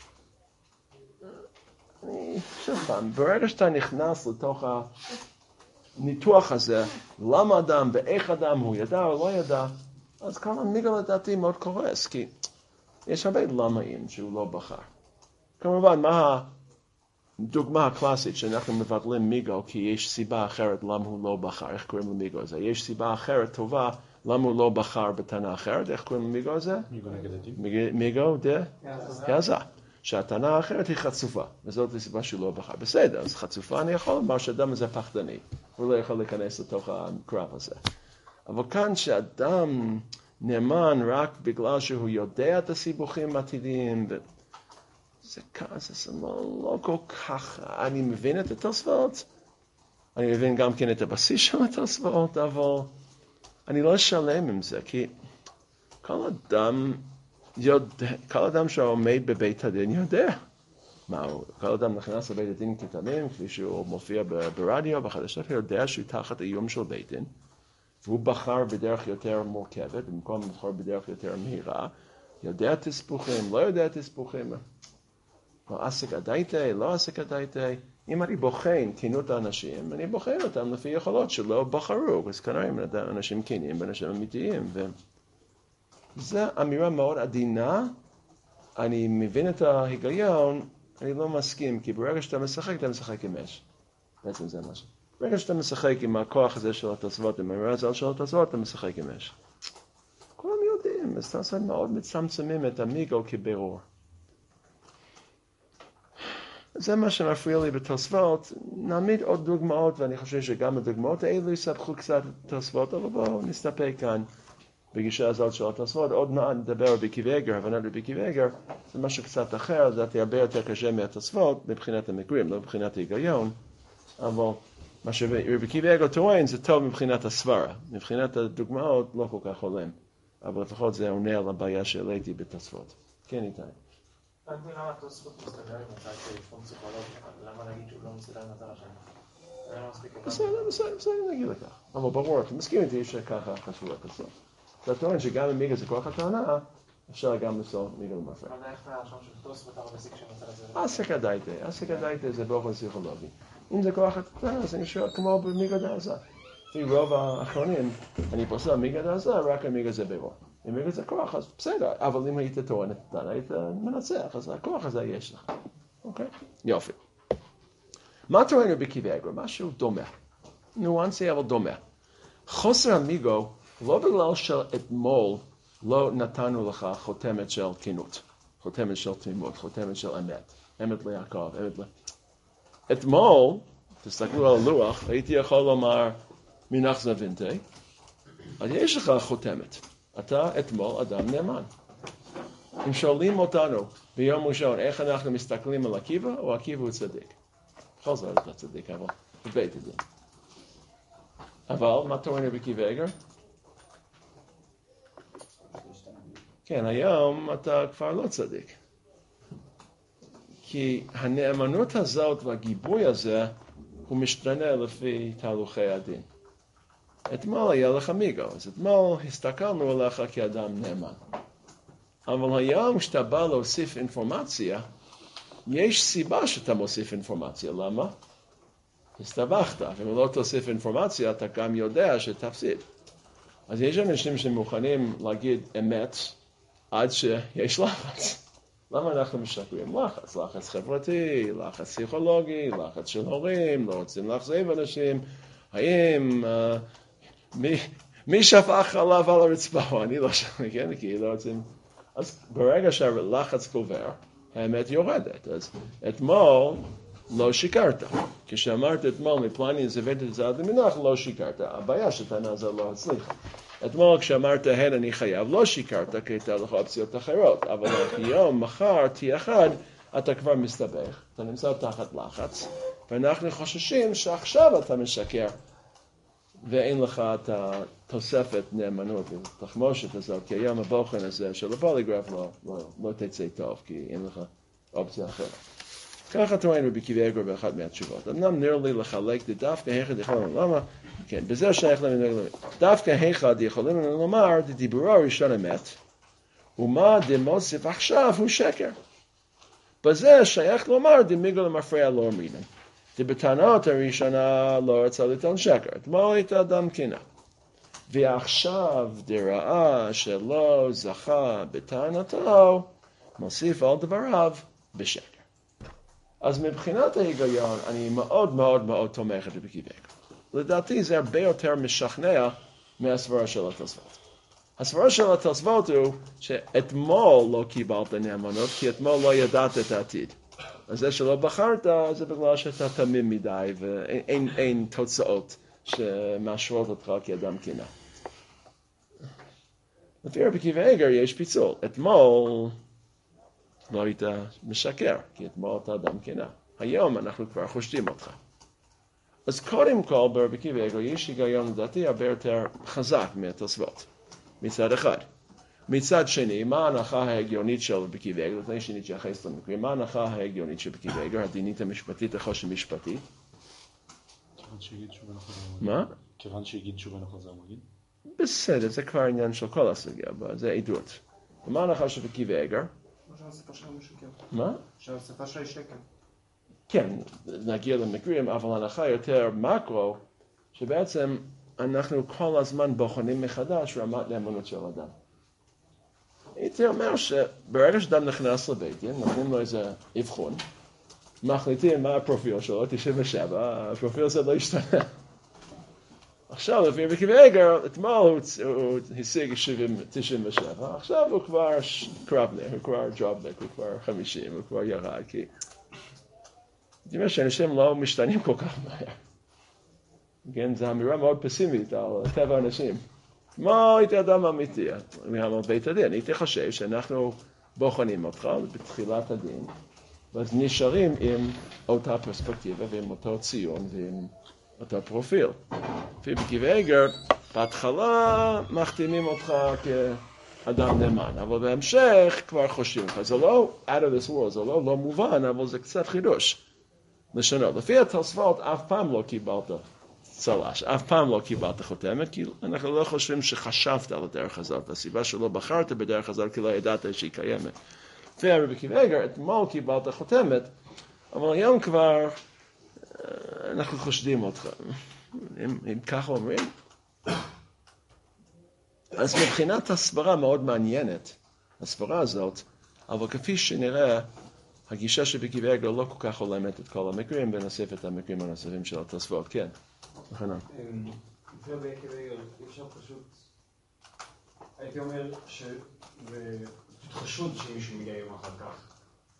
שוב פעם, ברגע שאתה נכנס לתוך הניתוח הזה, למה אדם ואיך אדם הוא ידע או לא ידע, אז כל המיגו לדעתי מאוד קורס, כי יש הרבה למאים שהוא לא בחר. כמובן, מה הדוגמה הקלאסית שאנחנו מבטלים מיגו, כי יש סיבה אחרת למה הוא לא בחר, איך קוראים למיגו הזה? יש סיבה אחרת טובה למה הוא לא בחר בטענה אחרת, איך קוראים למיגו הזה? מיגו דה קזה. שהטענה האחרת היא חצופה, וזאת הסיבה שהוא לא בחר. בסדר, אז חצופה אני יכול לומר שאדם הזה פחדני, הוא לא יכול להיכנס לתוך הקרב הזה. אבל כאן שאדם נאמן רק בגלל שהוא יודע את הסיבוכים העתידיים, זה לא כל כך, אני מבין את התוספות, אני מבין גם כן את הבסיס של התוספות, אבל אני לא שלם עם זה, כי כל אדם שעומד בבית הדין יודע. כל אדם נכנס לבית הדין כתמים, כפי שהוא מופיע ברדיו, בחדשות, יודע שהוא תחת איום של בית דין, והוא בחר בדרך יותר מורכבת, במקום לבחור בדרך יותר מהירה, יודע תסבוכים, לא יודע תסבוכים, לא עסק הדייטה, לא עסק הדייטה. אם אני בוחן כנות האנשים, אני בוחן אותם לפי יכולות שלא בחרו, אז כנראה הם אנשים כנים ואנשים אמיתיים, זו אמירה מאוד עדינה, אני מבין את ההיגיון, אני לא מסכים, כי ברגע שאתה משחק, אתה משחק עם אש. בעצם זה משהו. ברגע שאתה משחק עם הכוח הזה של התוספות, עם האמירה הזאת של התוספות, אתה משחק עם אש. כולם יודעים, אז תעשו מאוד מצמצמים את המיגו כבירור. זה מה שמפריע לי בתוספות. נעמיד עוד דוגמאות, ואני חושב שגם הדוגמאות האלו יסבכו קצת תוספות, אבל בואו נסתפק כאן. בגישה הזאת של התוספות, עוד מעט נדבר רבי עקיבא, הבנת רבי עקיבא, זה משהו קצת אחר, זה הרבה יותר קשה מהתוספות, מבחינת המקרים, לא מבחינת ההיגיון, אבל מה שרבי עקיבא טוען זה טוב מבחינת הסברה, מבחינת הדוגמאות לא כל כך הולם, אבל לפחות זה עונה על הבעיה שהעליתי בתוספות. כן, איתי. אני מבין למה התוספות מסתדר עם מצב של אבחון פסיכולוגי, למה להגיד שהוא לא מסתדר עם מצב השני? בסדר, נגיד לכך. אבל ברור, אתה מסכים איתי שככה חשוב לתוספות. אתה טוען שגם אם מיגה זה כוח הטענה, אפשר גם לפסול מיגה למפרק. אבל איך אתה שם שתוספות אבל מסיק שמצא את זה? עסק הדייטה זה באופן פסיכולוגי. אם זה כוח הטענה, אז אני שואל כמו במיגה דעזה. לפי רוב האחרונים, אני פוסל מיגה דעזה, רק המיגה זה בירור. אם מיגה זה כוח, אז בסדר. אבל אם היית טוען את הטענה, היית מנצח, אז הכוח הזה יש לך. אוקיי? יופי. מה טוען רבי עקיבא? משהו דומה. ניואנסי אבל דומה. חוסר המיגו, לא בגלל שאתמול לא נתנו לך חותמת של כנות, חותמת של תמימות, חותמת של אמת, אמת ליעקב, אמת אתמול, תסתכלו על הלוח, הייתי יכול לומר מנח זבינתי, אז יש לך חותמת. אתה אתמול אדם נאמן. אם שואלים אותנו ביום ראשון איך אנחנו מסתכלים על עקיבא, או עקיבא הוא צדיק. בכל זאת אתה צדיק, אבל בבית הדין. אבל מה טוען רבי עקיבא איגר? כן, היום אתה כבר לא צדיק. כי הנאמנות הזאת והגיבוי הזה הוא משתנה לפי תהלוכי הדין. אתמול היה לך מיגו, אז אתמול הסתכלנו עליך כאדם נאמן. אבל היום כשאתה בא להוסיף אינפורמציה, יש סיבה שאתה מוסיף אינפורמציה. למה? הסתבכת, ואם לא תוסיף אינפורמציה, אתה גם יודע שתפסיד. אז יש אנשים שמוכנים להגיד אמת עד שיש לחץ. למה אנחנו משקרים? לחץ חברתי, לחץ פסיכולוגי, לחץ של הורים, לא רוצים להחזיב אנשים. האם מי שפך חלב על הרצפה? אני לא שם, כן? כי לא רוצים... אז ברגע שהלחץ גובר, האמת יורדת. אז אתמול לא שיקרת. כשאמרת אתמול מפלני זווית את זה עד למנוח, לא שיקרת. הבעיה שטענה זה לא הצליחה. אתמול כשאמרת הן אני חייב, לא שיקרת, כי הייתה לך אופציות אחרות. אבל היום, מחר, תהיה אחד, אתה כבר מסתבך. אתה נמצא תחת לחץ. ואנחנו חוששים שעכשיו אתה משקר. ואין לך את התוספת נאמנות, התחמושת הזאת, כי היום הבוחן הזה של הפוליגרף לא תצא טוב, כי אין לך אופציה אחרת. ככה טוען רבי עקיבא איגר באחת מהתשובות. אמנם נראה לי לחלק דווקא היכד יכולים לומר, כן, בזה שייך לנו, דווקא היכד יכולים לנו לומר, דיבורו הראשון אמת, ומה דמוסיף עכשיו הוא שקר. בזה שייך לומר, דמיגו למפריע לא אמרינן. בטענות הראשונה לא רצה לטעון שקר, אתמול הייתה אדם כנה. ועכשיו דרעה שלא זכה בטענתו, מוסיף על דבריו בשקר. אז מבחינת ההיגיון, אני מאוד מאוד מאוד תומך את רבי עקיבא איגר. לדעתי זה הרבה יותר משכנע מהסברה של התוספות. הסברה של התוספות הוא שאתמול לא קיבלת נאמנות, כי אתמול לא ידעת את העתיד. אז זה שלא בחרת, זה בגלל שאתה תמים מדי, ואין תוצאות שמאשרות אותך כאדם כנה. לפי רבי עקיבא איגר יש פיצול. אתמול לא היית משקר, כי אתמול אתה אדם כנה. היום אנחנו כבר חושדים אותך. אז קודם כל, ברבי עקיבא איגר יש היגיון לדעתי הרבה יותר חזק מהתוספות, מצד אחד. מצד שני, מה ההנחה ההגיונית של רבי עקיבא איגר? לפני שנתייחס למקרים, מה ההנחה ההגיונית של רבי עקיבא איגר, הדינית המשפטית, החושן משפטי? כיוון שהגיד שוב אנחנו מה? כיוון שהגיד שוב אנחנו זה מגיד? בסדר, זה כבר עניין של כל הסוגיה, זה עדות. ומה ההנחה של רבי עקיבא איגר? שהשפה שלנו משקר. מה? שהשפה שלה היא שקר. כן, נגיע למקרים, אבל ההנחה יותר מקרו, שבעצם אנחנו כל הזמן בוחנים מחדש רמת נאמנות של אדם. הייתי אומר שברגע שאדם נכנס לבית דין, נותנים לו איזה אבחון, מחליטים מה הפרופיל שלו, 97, הפרופיל הזה לא השתנה. עכשיו, לפי רבי עקיבא איגר, אתמול הוא השיג 97, עכשיו הוא כבר קרבנר, הוא כבר ג'ובניק, הוא כבר 50, הוא כבר ירד, כי... זאת אומרת שאנשים לא משתנים כל כך מהר. כן, זו אמירה מאוד פסימית על טבע האנשים. מה הייתי אדם אמיתי? מהמר בית הדין, הייתי חושב שאנחנו בוחנים אותך בתחילת הדין, ואז נשארים עם אותה פרספקטיבה ועם אותו ציון ועם אותו פרופיל. לפי רבי עקיבא איגר, בהתחלה מחתימים אותך כאדם נאמן, אבל בהמשך כבר חושבים לך. זה לא out of this world, זה לא מובן, אבל זה קצת חידוש לשנות. לפי התוספות אף פעם לא קיבלת צל"ש, אף פעם לא קיבלת חותמת, כי אנחנו לא חושבים שחשבת על הדרך הזאת. הסיבה שלא בחרת בדרך הזאת, כי לא ידעת שהיא קיימת. לפי רבי עקיבא איגר, אתמול קיבלת חותמת, אבל היום כבר אנחנו חושדים אותך. אם ככה אומרים? אז מבחינת הסברה מאוד מעניינת, הסברה הזאת, אבל כפי שנראה, הגישה של רבי עקיבא איגר לא כל כך הולמת את כל המקרים, ונוסיף את המקרים הנוספים של התוספות. כן. נכון. לפי רבי עקיבא איגר, אי אפשר פשוט... הייתי אומר שזה חשוד שמישהו מגיע יום אחר כך.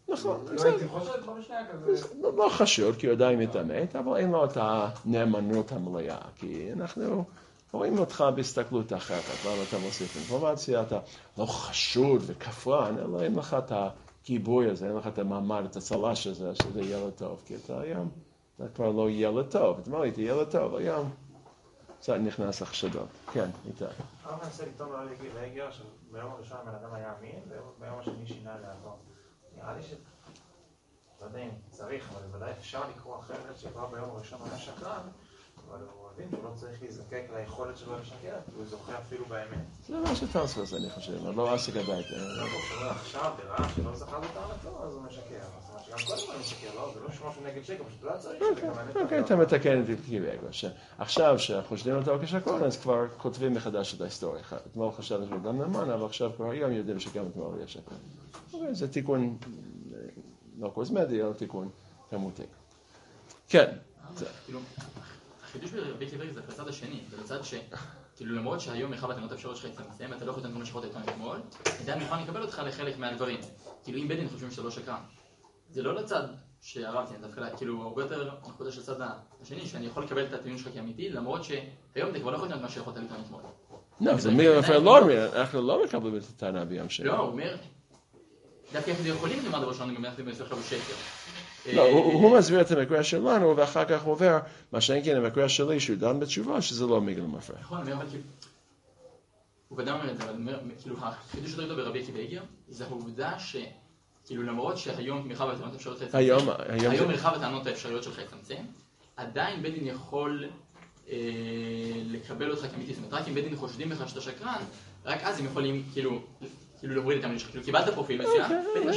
נכון. לא הייתי חושד במשנה כזה. לא חשוב, כי הוא עדיין מתאמת, אבל אין לו את הנאמנות המלאה, כי אנחנו רואים אותך בהסתכלות אחרת, למה אתה מוסיף אינפורמציה, אתה לא חשוד וכפרן, אלא אין לך את הגיבוי הזה, אין לך את המעמד, את הצלש הזה, שזה ילד טוב, כי אתה היום, אתה כבר לא ילד טוב, אתמול הייתי ילד טוב, היום קצת נכנס החשדות. כן, איתה. אני מנסה לכתוב לו להגיע שביום הראשון הבן אדם היה אמין, וביום השני שינה דעתו. נראה לי לא יודע אם צריך, אבל בוודאי אפשר לקרוא אחרת שכבר ביום הראשון היה שקרן, אבל הוא מבין שהוא לא צריך להזדקק ליכולת שלו לשקר, הוא זוכה אפילו באמת. זה מה שתעשו, אני חושב, אבל לא עסק הבית. עכשיו, ברעה שלא זכה בטענתו, אז הוא משקר. זאת אומרת שגם קודם הוא משקר, לא? זה לא שמשהו נגד שקר, פשוט לא צריך שקר. אוקיי, אתה מתקן את קיבגו. עכשיו שחושדים אותו כשקרן, אז כבר כותבים מחדש את ההיסטוריה. אתמול חשבנו שהוא גם נאמן, אבל עכשיו כבר היום יודעים שגם אתמול יש שקרן. זה תיקון לא קוסמטי, אלא תיקון כמותי. כן. החידוש ברבי קיבגו זה לצד השני, זה לצד כאילו למרות שהיום מרחב התנות האפשרות שלך יצמצם, אתה לא יכול לתת כל משפחות איתנו אתמול, עדיין מוכן לקבל אותך לחלק מהדברים. כאילו אם בדין חושבים שאתה לא שקרן. זה לא לצד שהרבתי, דווקא כאילו הרבה יותר נקודה של צד השני, שאני יכול לקבל את הטיעון שלך כאמיתי, למרות שהיום אתה כבר לא יכול לתת מה שיכולת איתנו אתמול. לא, זה מי אנחנו לא מקבלים את הטענה ביום שני. לא, הוא אומר, דווקא אנחנו יכולים למד ראשון גם אנחנו בנספר לו שקר. לא, הוא מסביר את המקרה שלנו, ואחר כך הוא עובר, מה שאין כן המקרה שלי, שהוא דן בתשובה, שזה לא מיגל מפריע. נכון, אבל כאילו, הוא קדם אומר את זה, אבל כאילו, החידוש יותר גדול ברבי קיבגו, זה העובדה שכאילו למרות שהיום מרחב הטענות האפשריות שלך יצמצם, היום מרחב הטענות האפשריות שלך יצמצם, עדיין בית דין יכול לקבל אותך כאמיתי, זאת אומרת, רק אם בית דין חושדים בך שאתה שקרן, רק אז הם יכולים כאילו להוריד את המילים שלך, כאילו קיבלת פרופיל מסוים,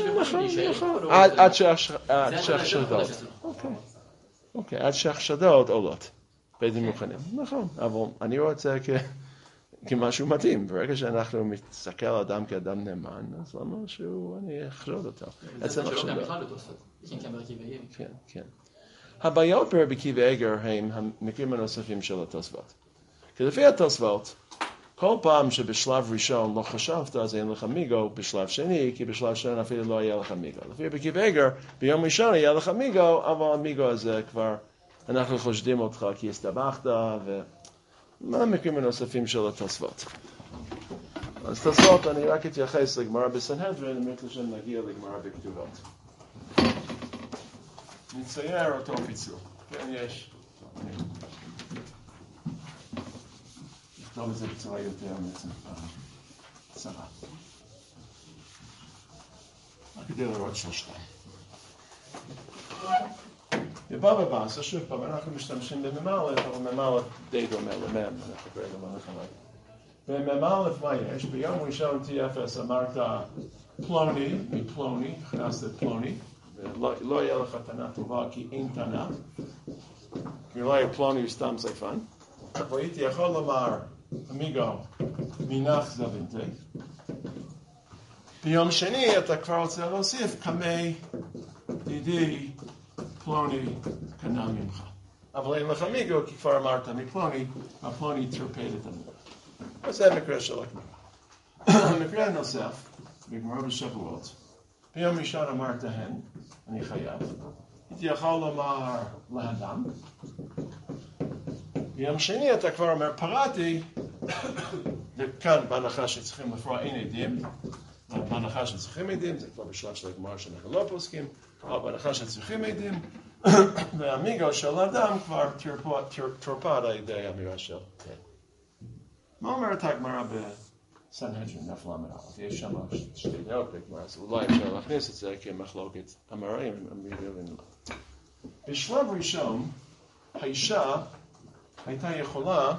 עד שהחשדות. אוקיי, עד שהחשדות עולות. בית דין מוכנים. נכון, אבל אני רואה את זה כמשהו מתאים. ברגע שאנחנו מסתכל על אדם כאדם נאמן, אז למה שאני אחשוד אותו? זה שלא גם בכלל בתוספות. כן, כן. הבעיות ברבי קיבגו הם המקרים הנוספים של התוספות. כי לפי התוספות, כל פעם שבשלב ראשון לא חשבת, אז אין לך מיגו, בשלב שני, כי בשלב שני אפילו לא היה לך מיגו. לפי רבי קיבגו, ביום ראשון היה לך מיגו, אבל המיגו הזה כבר, אנחנו חושדים אותך כי הסתבכת, ומה המקרים הנוספים של התוספות? אז תוספות, אני רק אתייחס לגמרא בסנהדרין, אני רוצה שנגיע לגמרא בכתובות. נצייר אותו פיצול. כן, יש. נכתוב את זה בצורה יותר צרה. רק כדי לראות שלושתם. בבבא בסרה, שוב פעם, אנחנו משתמשים בממלא, אבל ממלא די דומה למם, אנחנו קוראים למלא חלק. בממלא מה יש? ביום ראשון T0 אמרת פלוני מפלוני, הכנסת פלוני, ולא יהיה לך תנה טובה כי אין תנה. כי אולי פלוני הוא סתם זייפן. אבל הייתי יכול לומר, אמיגו, מנח זווינתי. ביום שני אתה כבר רוצה להוסיף כמי דידי פלוני קנה ממך. אבל אין לך אמיגו, כי כבר אמרת מפלוני, הפלוני תרפד את אמיגו. אז זה המקרה של הגמרא. המקרה הנוסף, בגמרא בשבועות, ביום ראשון אמרת הן, אני חייב. הייתי יכול לומר לאדם. ביום שני אתה כבר אומר פרעתי, וכאן בהנחה שצריכים לפרוע אין עדים, בהנחה שצריכים עדים, זה כבר בשלב של הגמרא שאנחנו לא פוסקים, אבל בהנחה שצריכים עדים, והמיגו של אדם כבר תרפד על ידי אמירה של כן. מה אומרת הגמרא בסנהדרין, נפל המראה? יש שם שתי דעות בגמרא, אז אולי אפשר להכניס את זה כמחלוקת המראים, בשלב ראשון, האישה הייתה יכולה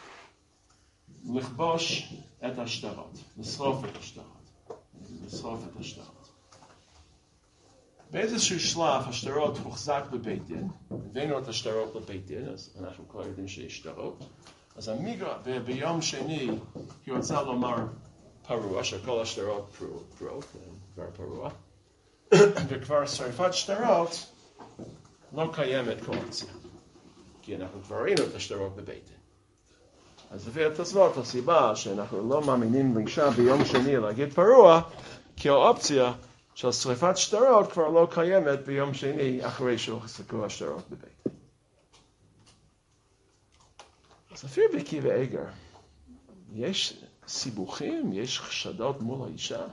לכבוש את השטרות, לשרוף את השטרות. באיזשהו שלב השטרות הוחזק בבית דין, הבאנו את השטרות לבית דין, אז אנחנו כבר יודעים שיש שטרות, אז ביום שני היא רוצה לומר פרוע, שכל השטרות פרועות, כבר פרוע, וכבר שריפת שטרות לא קיימת קואליציה. כי אנחנו כבר ראינו את השטרות בבית דין. אז לפי התוספות, הסיבה שאנחנו לא מאמינים לאישה ביום שני להגיד פרוע, כי האופציה של שריפת שטרות כבר לא קיימת ביום שני אחרי שהוחזקו השטרות בבית. אז אפילו בקיב העגר, יש סיבוכים, יש חשדות מול האישה.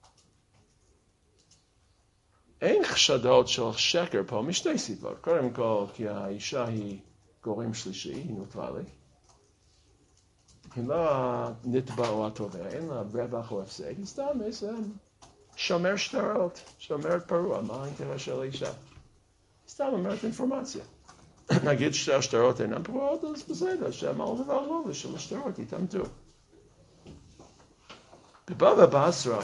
אין חשדות של שקר פה משתי סיבות. קודם כל, כי האישה היא גורם שלישי, היא נוטרלית. היא לא נתבע או התובע, אין לה רווח או הפסד, היא סתם איזה שומר שטרות, שומרת פרוע, מה האינטרס של האישה? היא סתם אומרת אינפורמציה. נגיד שהשטרות אינן פרועות, אז בסדר, שהמעל דבר לא, ושל השטרות יתאמתו. בבבא בסרה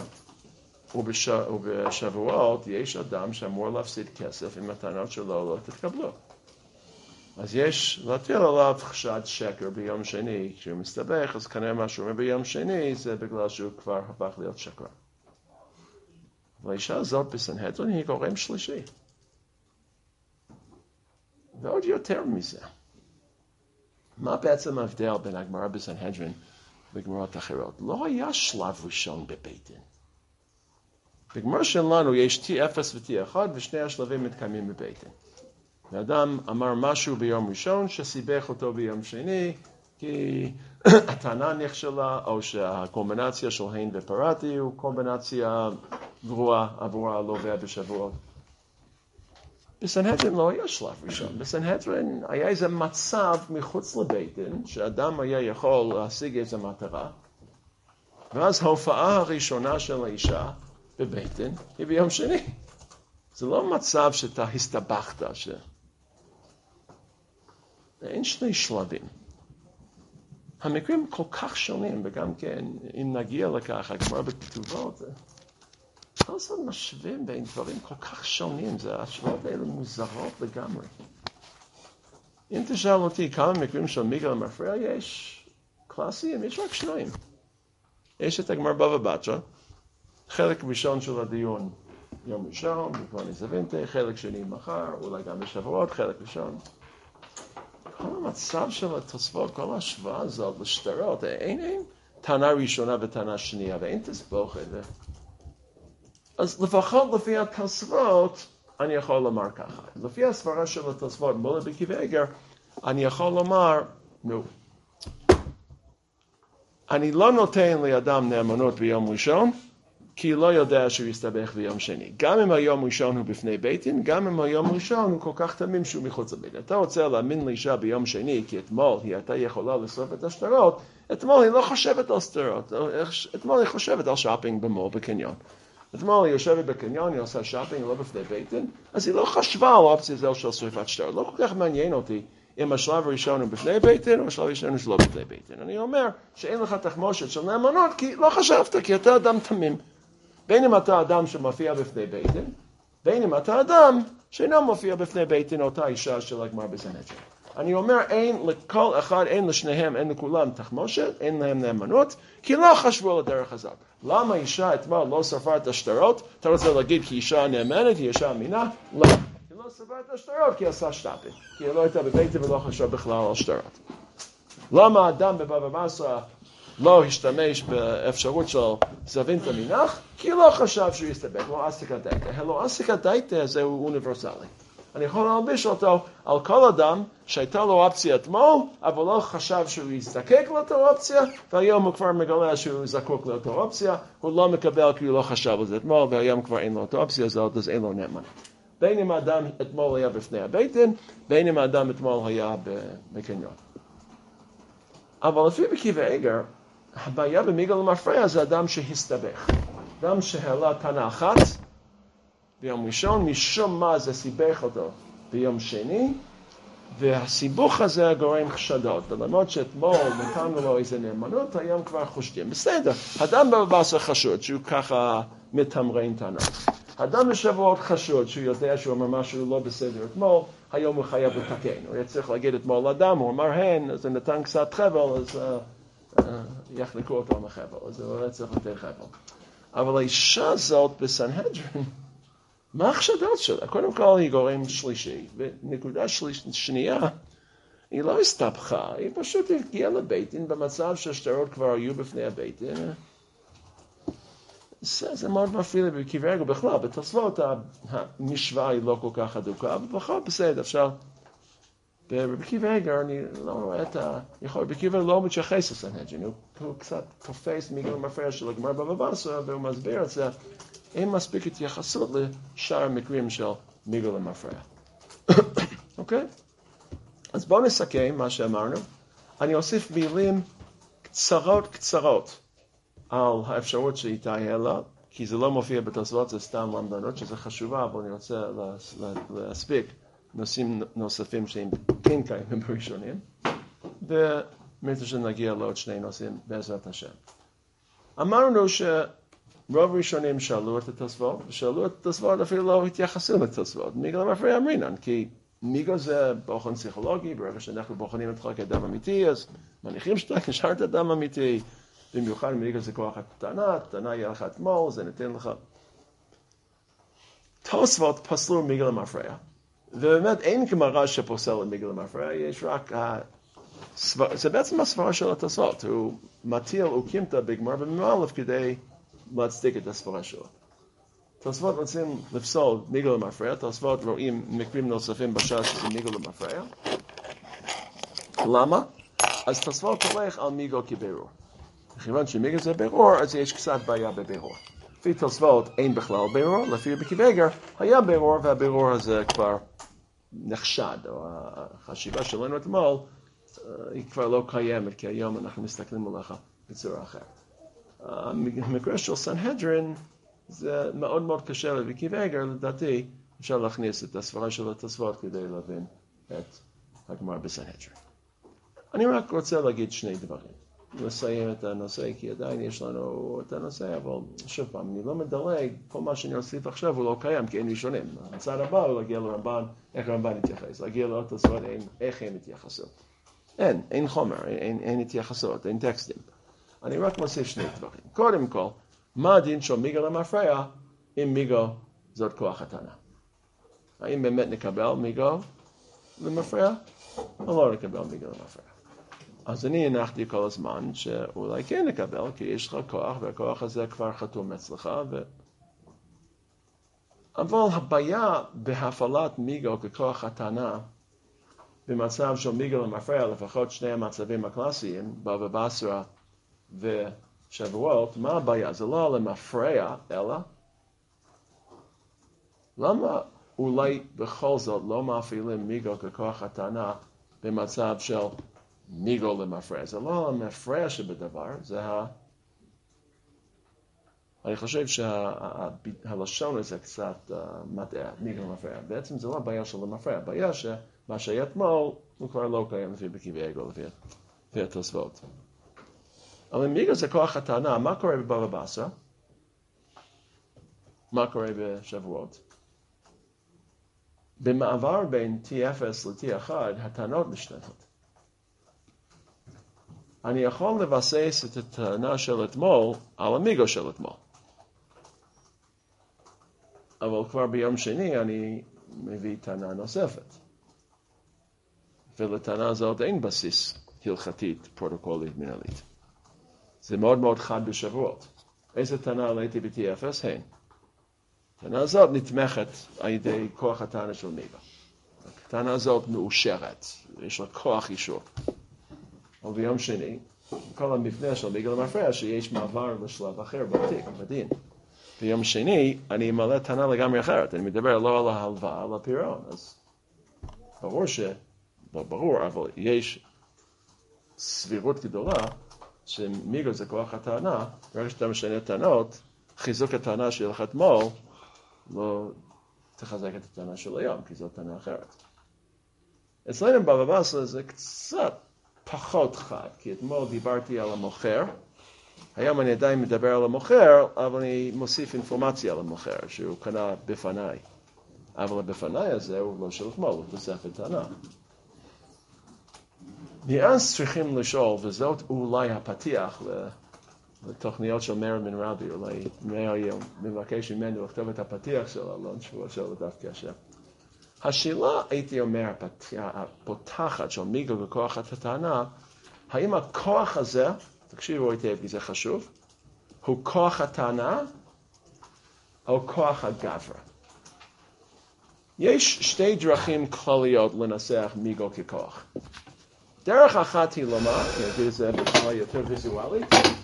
ובשבועות יש אדם שאמור להפסיד כסף אם מתנות שלו לא תתקבלו. אז יש להטיל עליו חשד שקר ביום שני, כשהוא מסתבך, אז כנראה מה שהוא אומר ביום שני זה בגלל שהוא כבר הפך להיות שקרן. והאישה הזאת בסנהדרין היא גורם שלישי. ועוד יותר מזה, מה בעצם ההבדל בין הגמרא בסנהדרין וגמרות אחרות? לא היה שלב ראשון בבית דין. בגמרא שלנו יש T0 ו-T1 ושני השלבים מתקיימים בבית דין. האדם אמר משהו ביום ראשון שסיבך אותו ביום שני, כי הטענה נכשלה, או שהקומבינציה של הין ופרטי הוא קומבינציה גרועה עבורה הלווה בשבועות. בסנהדרין לא היה שלב ראשון. בסנהדרין היה איזה מצב מחוץ לבית דין, שאדם היה יכול להשיג איזו מטרה, ואז ההופעה הראשונה של האישה בבית דין היא ביום שני. זה לא מצב שאתה הסתבכת, אין שני שלבים. המקרים כל כך שונים, וגם כן, אם נגיע לכך, הגמרא בכתובות, כל הזמן משווים בין דברים כל כך שונים, ההשוואות האלה מוזרות לגמרי. אם תשאל אותי כמה מקרים של מיגל מפריע יש קלאסיים, יש רק שניים. יש את הגמרא בבא בתרא, חלק ראשון של הדיון יום ראשון, בפלוני זווינטה, חלק שני מחר, אולי גם בשבועות, חלק ראשון. כל המצב של התוספות, כל ההשוואה הזאת לשטרות, אין טענה ראשונה וטענה שנייה, ואין תסבוכת. אז לפחות לפי התוספות, אני יכול לומר ככה. לפי הסברה של התוספות, מולה בקיב העגר, אני יכול לומר, אני לא נותן לאדם נאמנות ביום ראשון, כי לא יודע שהוא יסתבך ביום שני. גם אם היום ראשון הוא בפני בית דין, גם אם היום ראשון הוא כל כך תמים שהוא מחוץ לבית דין. אתה רוצה להאמין לאישה ביום שני, כי אתמול היא הייתה יכולה לשרוף את השטרות, אתמול היא לא חושבת על שטרות, אתמול היא חושבת על שופינג במול בקניון. אתמול היא יושבת בקניון, היא עושה שופינג, לא בפני בית דין, אז היא לא חשבה על האופציה הזו של שריפת שטרות. לא כל כך מעניין אותי אם השלב הראשון הוא בפני בית דין, או השלב הראשון הוא לא בפני בית דין. אני אומר שאין לך תחמושת של נאמנות, כי לא חשבת, כי אתה אדם תמים. בין אם אתה אדם שמופיע בפני בית דין, בין אם אתה אדם שאינו מופיע בפני בית דין, אותה אישה של הגמרא בסנהדרין. אני אומר, אין לכל אחד, אין לשניהם, אין לכולם תחמושת, אין להם נאמנות, כי לא חשבו על הדרך הזאת. למה אישה אתמול לא שרפה את השטרות? אתה רוצה להגיד כי אישה נאמנת, היא אישה אמינה? לא. היא לא שרפה את השטרות כי היא עשה שטאפים, כי היא לא הייתה בבית דין ולא חשבה בכלל על שטרות. למה האדם בבבא בסרה לא השתמש באפשרות של זווינטה מנח? כי הוא לא חשב שהוא יסתבך, לא אסיקה דייטה. הלא אסיקה דייטה זהו אוניברסלי. אני יכול להלביש אותו על כל אדם שהייתה לו אופציה אתמול, אבל לא חשב שהוא יזדקק לאותו אופציה, והיום הוא כבר מגלה שהוא זקוק לאותו אופציה, הוא לא מקבל כי הוא לא חשב על זה אתמול, והיום כבר אין לו אותו אופציה הזאת, אז אין לו נאמנות. בין אם האדם אתמול היה בפני הבית דין, בין אם האדם אתמול היה בקניון. אבל לפי בקיב העגר, הבעיה במיגל מפריע זה אדם שהסתבך. אדם שהעלה טענה אחת ביום ראשון, משום מה זה סיבך אותו ביום שני, והסיבוך הזה גורם חשדות. ולמרות שאתמול נתנו לו איזה נאמנות, היום כבר חושדים. בסדר, אדם בבבא בסרה חשוד שהוא ככה מתמרן טענות. אדם בשבועות חשוד שהוא יודע שהוא אומר משהו לא בסדר אתמול, היום הוא חייב לתקן. הוא צריך להגיד אתמול לאדם, הוא אמר הן, אז הוא נתן קצת חבל, אז יחנקו אותו מהחבל, אז הוא לא צריך לתת חבל. אבל האישה הזאת בסנהדרין, מה החשדות שלה? קודם כל היא גורם שלישי, ונקודה שנייה, היא לא הסתבכה, היא פשוט הגיעה לבית דין במצב שהשטרות כבר היו בפני הבית דין. זה מאוד מפריע לי בכיוון רגל בכלל, בתוספות המשוואה היא לא כל כך הדוקה, אבל בכלל בסדר, אפשר, בכיוון רגל אני לא רואה בכיוון לא מתייחס לסנהדרין, הוא קצת תופס מיגל המפריע של הגמרא בבא בסרה, והוא מסביר את זה, אין מספיק התייחסות לשאר המקרים של מיגל המפריע. אוקיי? אז בואו נסכם מה שאמרנו. אני אוסיף מילים קצרות על האפשרות שאיתה העלה, כי זה לא מופיע בתוספות, זה סתם למדנות, שזה חשובה, אבל אני רוצה להספיק נושאים נוספים שהם כן קיימים בראשונים, ומתי שנגיע לעוד שני נושאים בעזרת השם. אמרנו שרוב ראשונים שאלו את התוספות, ושאלו את התוספות אפילו לא התייחסו לתוספות, מיגל המפריע אמרינן, כי מיגל זה בוחן פסיכולוגי, ברגע שאנחנו בוחנים אותך כאדם אמיתי, אז מניחים שאתה נשארת אדם אמיתי, במיוחד מיגל זה כוח הקטנה, קטנה יהיה לך אתמול, זה ניתן לך. תוספות פסלו מיגל המפריע, ובאמת אין גמרא שפוסל למיגל המפריע, יש רק, זה בעצם הסברה של התוספות, הוא מטיל אוקימתא בגמרא במא' כדי להצדיק את הסברה שלו. תוספות רוצים לפסול מיגל המפריע, תוספות רואים מקרים נוספים בש"ס שזה מיגל המפריע. למה? אז תוספות הולך על מיגל כבירור. מכיוון שמיגל זה בירור, אז יש קצת בעיה בבירור. לפי תוספות אין בכלל בירור, לפי בקיבגר היה בירור, והבירור הזה כבר נחשד, או החשיבה שלנו אתמול, היא כבר לא קיימת, כי היום אנחנו מסתכלים עליך בצורה אחרת. המקרה של סנהדרין, זה מאוד מאוד קשה לבקיבגר, לדעתי אפשר להכניס את הסברה של התוספות כדי להבין את הגמרא בסנהדרין. אני רק רוצה להגיד שני דברים. לסיים את הנושא, כי עדיין יש לנו את הנושא, אבל שוב פעם, אני לא מדלג, כל מה שאני אוסיף עכשיו הוא לא קיים, כי אין ראשונים. הצד הבא הוא להגיע לרמב"ן, איך הרמב"ן יתייחס, להגיע לתוספות, איך הם יתייחסו. אין חומר, אין התייחסות, אין טקסטים. אני רק מוסיף שני דברים. קודם כל, מה הדין של מיגל המפריע, אם מיגל זאת כוח הטענה? האם באמת נקבל מיגל למפריע, או לא נקבל מיגל למפריע? אז אני הנחתי כל הזמן שאולי כן נקבל, כי יש לך כוח, והכוח הזה כבר חתום אצלך. אבל הבעיה בהפעלת מיגל ככוח הטענה, במצב של מיגל המפריע, לפחות שני המצבים הקלאסיים, בבא בסרה ושבועות, מה הבעיה? זה לא על המפריע, אלא למה אולי בכל זאת לא מפעילים מיגל ככוח הטענה במצב של מיגל למפריע? זה לא המפריע שבדבר, זה אני חושב שהלשון הזה קצת מטעה, מיגל למפריע. בעצם זה לא הבעיה של המפריע, הבעיה שמה שהיה אתמול הוא כבר לא קיים לפי בקיבגר, לפי התוספות. אבל מיגל זה כוח הטענה, מה קורה בבבא בסרה? מה קורה בשבועות? במעבר בין T0 ל-T1, הטענות משתנות. אני יכול לבסס את הטענה של אתמול על המיגל של אתמול. אבל כבר ביום שני אני מביא טענה נוספת. ולטענה הזאת אין בסיס הלכתית, פרוטוקולית, מנהלית. זה מאוד מאוד חד בשבועות. איזה טענה עליתי ב-T0? אין. הטענה הזאת נתמכת על ידי כוח הטענה של מיגל. הטענה הזאת מאושרת, יש לה כוח אישור. אבל ביום שני, כל המבנה של מיגל המפריע שיש מעבר לשלב אחר בתיק, בדין. ביום שני, אני מעלה טענה לגמרי אחרת. אני מדבר לא על ההלוואה, על הפירעון. אז ברור, אבל יש סבירות גדולה שמיגל זה כוח הטענה, ברגע שאתה משנה טענות, חיזוק הטענה של הלכת מול, לא תחזק את הטענה של היום, כי זו טענה אחרת. אצלנו בבבא בסרה זה קצת פחות חד, כי אתמול דיברתי על המוכר, היום אני עדיין מדבר על המוכר, אבל אני מוסיף אינפורמציה על המוכר, שהוא קנה בפניי. אבל הבפניי הזה הוא לא של אתמול, הוא תוספת טענה. ואז צריכים לשאול, וזאת אולי הפתיח לתוכניות של מאיר בן רבי, אולי מאיר מבקש ממנו לכתוב את הפתיח של אלון שבוע של דף קשר. השאלה, הייתי אומר, הפותחת של מיגל וכוח הטענה, האם הכוח הזה, תקשיבו היטב כי זה חשוב, הוא כוח הטענה או כוח הגברה. יש שתי דרכים כלליות לנסח מיגו ככוח. דרך אחת היא לומר, אני אגיד את זה בצורה יותר ויזואלית,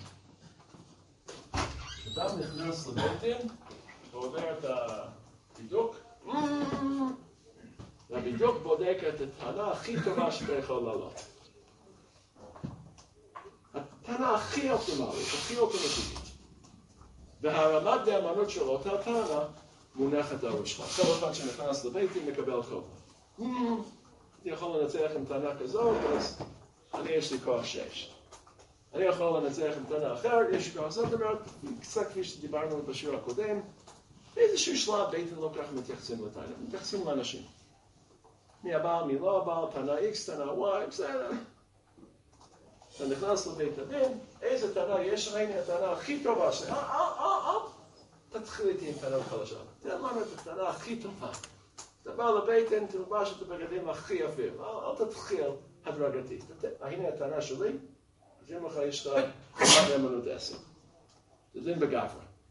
אדם נכנס לבית דין, ועובר את הבידוק, והבידוק בודק את הטענה הכי טובה שאתה יכול לעלות. הטענה הכי אופטימלית, הכי אופטימטיבית. והרמת דאמנות של אותה טענה מונחת על ראשך. כל אחד שנכנס לבית דין מקבל כובע. אני יכול לנצח עם טענה כזאת, אז יש לי כוח 6. אני יכול לנצח עם טענה אחרת, יש לי כוח. זאת אומרת, קצת כפי שדיברנו בשיעור הקודם, באיזשהו שלב בית דין לא כך מתייחסים לטענה, מתייחסים לאנשים. מי הבעל, מי לא הבעל, טענה X, טענה Y, בסדר. אתה נכנס לבית הדין, איזה טענה יש לך, הנה הטענה הכי טובה שלך, תתחיל איתי עם טענה חלשה. תן לנו את הטענה הכי טובה. אתה בא לבית דין, תלבש את הבגדים הכי יפים, אל תתחיל הדרגתית. הנה הטענה שלי, אז אם לך יש לך נאמנות 10. זה דין בגברה.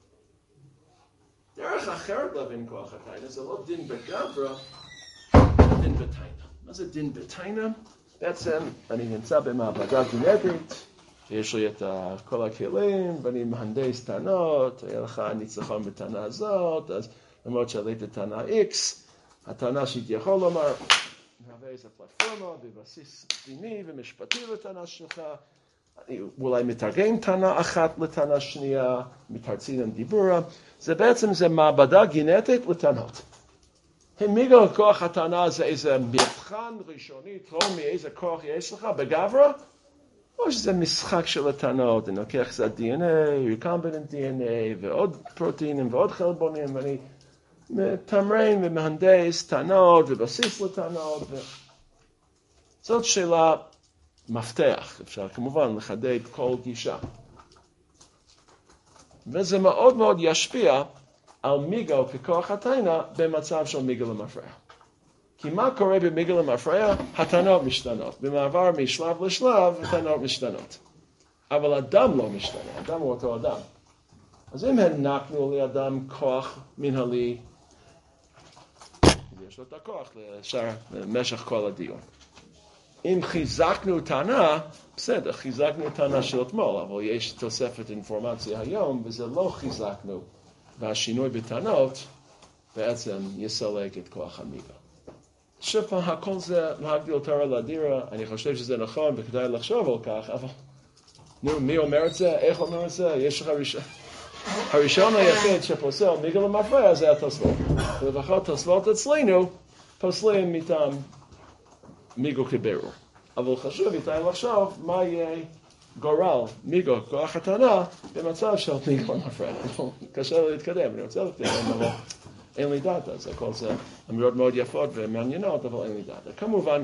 דרך אחרת להבין כוח הטענה, זה לא דין בגברה, זה דין בתיינה. מה זה דין בתיינה? בעצם אני נמצא במעבדה גנטית, שיש לי את כל הכלים, ואני מהנדס טענות, היה לך ניצחון בטענה הזאת, אז למרות שעלית את טענה X, הטענה שהייתי יכול לומר, מהווה איזו פלטפורמה בבסיס דיני ומשפטי לטענה שלך, אני אולי מתרגם טענה אחת לטענה שנייה, מתרצים עם דיבורה, זה בעצם מעבדה גנטית לטענות. מיגו כוח הטענה זה איזה מבחן ראשוני, טרומי, איזה כוח יש לך בגברה, או שזה משחק של הטענות, אני לוקח קצת DNA, recombinant DNA, ועוד פרוטאינים ועוד חלבונים, ואני מתמרן ומהנדס טענות ובסיס לטענות. זאת שאלה מפתח, אפשר כמובן לחדד כל גישה. וזה מאוד מאוד ישפיע על מיגו ככוח הטענה במצב של מיגו למפרע. כי מה קורה במיגו למפרע? הטענות משתנות. במעבר משלב לשלב, הטענות משתנות. אבל אדם לא משתנה, אדם הוא אותו אדם. אז אם הענקנו לאדם כוח מנהלי, יש לו את הכוח למשך כל הדיון. אם חיזקנו טענה, בסדר, חיזקנו טענה של אתמול, אבל יש תוספת אינפורמציה היום, וזה לא חיזקנו. והשינוי בטענות בעצם יסלק את כוח המיגו. שוב פעם, הכל זה להגדיל תורה לאדירה, אני חושב שזה נכון וכדאי לחשוב על כך, אבל מי אומר את זה? איך אומר את זה? יש לך הראשון היחיד שפוסל מיגו למפרע זה התוספות. ולפחות תוספות אצלנו פוסלים מטעם מיגו כבירור. אבל חשוב איתי לחשוב מה יהיה גורל מיגו כוח הטענה במצב של מיגו למפרע. קשה לי להתקדם, אני רוצה להתקדם, אבל אין לי דאטה, אז הכל זה אמירות מאוד יפות ומעניינות, אבל אין לי דאטה. כמובן,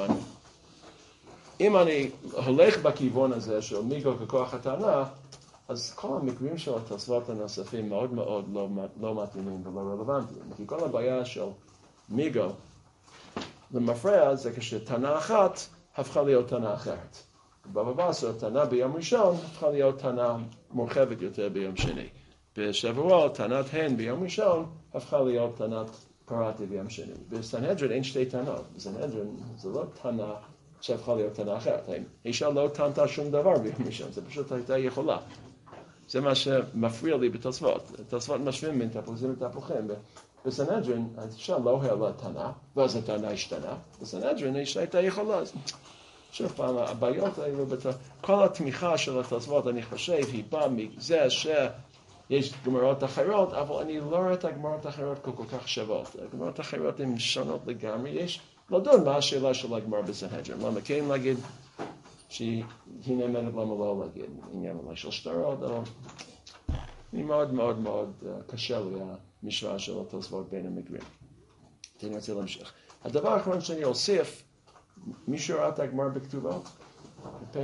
אם אני הולך בכיוון הזה של מיגו ככוח הטענה, אז כל המקרים של התוספות הנוספים מאוד מאוד לא מתאימים ולא רלוונטיים. כי כל הבעיה של מיגו למפרע זה כשטענה אחת הפכה להיות טענה אחרת. בבא בסרה, טענה ביום ראשון הפכה להיות טענה מורחבת יותר ביום שני. בשבועות, טענת הן ביום ראשון הפכה להיות טענת פרטי ביום שני. בסנהדרין אין שתי טענות. בסנהדרין זה לא טענה שהפכה להיות טענה אחרת. האישה לא טענתה שום דבר ביום ראשון, זה פשוט הייתה יכולה. זה מה שמפריע לי בתוספות. תוספות משווים בין תפוחים לתפוחים. בסנהדרין האישה לא העלה טענה, ואז הטענה השתנה. בסנהדרין האישה הייתה יכולה. שוב פעם, הבעיות האלו, כל התמיכה של התוספות, אני חושב, היא באה מזה שיש גמרות אחרות, אבל אני לא רואה את הגמרות האחרות כל כך שוות. הגמרות האחרות הן שונות לגמרי. יש לדון מה השאלה של הגמר בסנהדרין. למה כן להגיד שהיא נאמנת, למה לא להגיד. עניין אולי של שטרות, אבל היא מאוד מאוד מאוד קשה לי המשוואה של התוספות בין המקרים. אני רוצה להמשיך. הדבר האחרון שאני אוסיף, מישהו ראה את הגמר בכתובות? בפ"ה?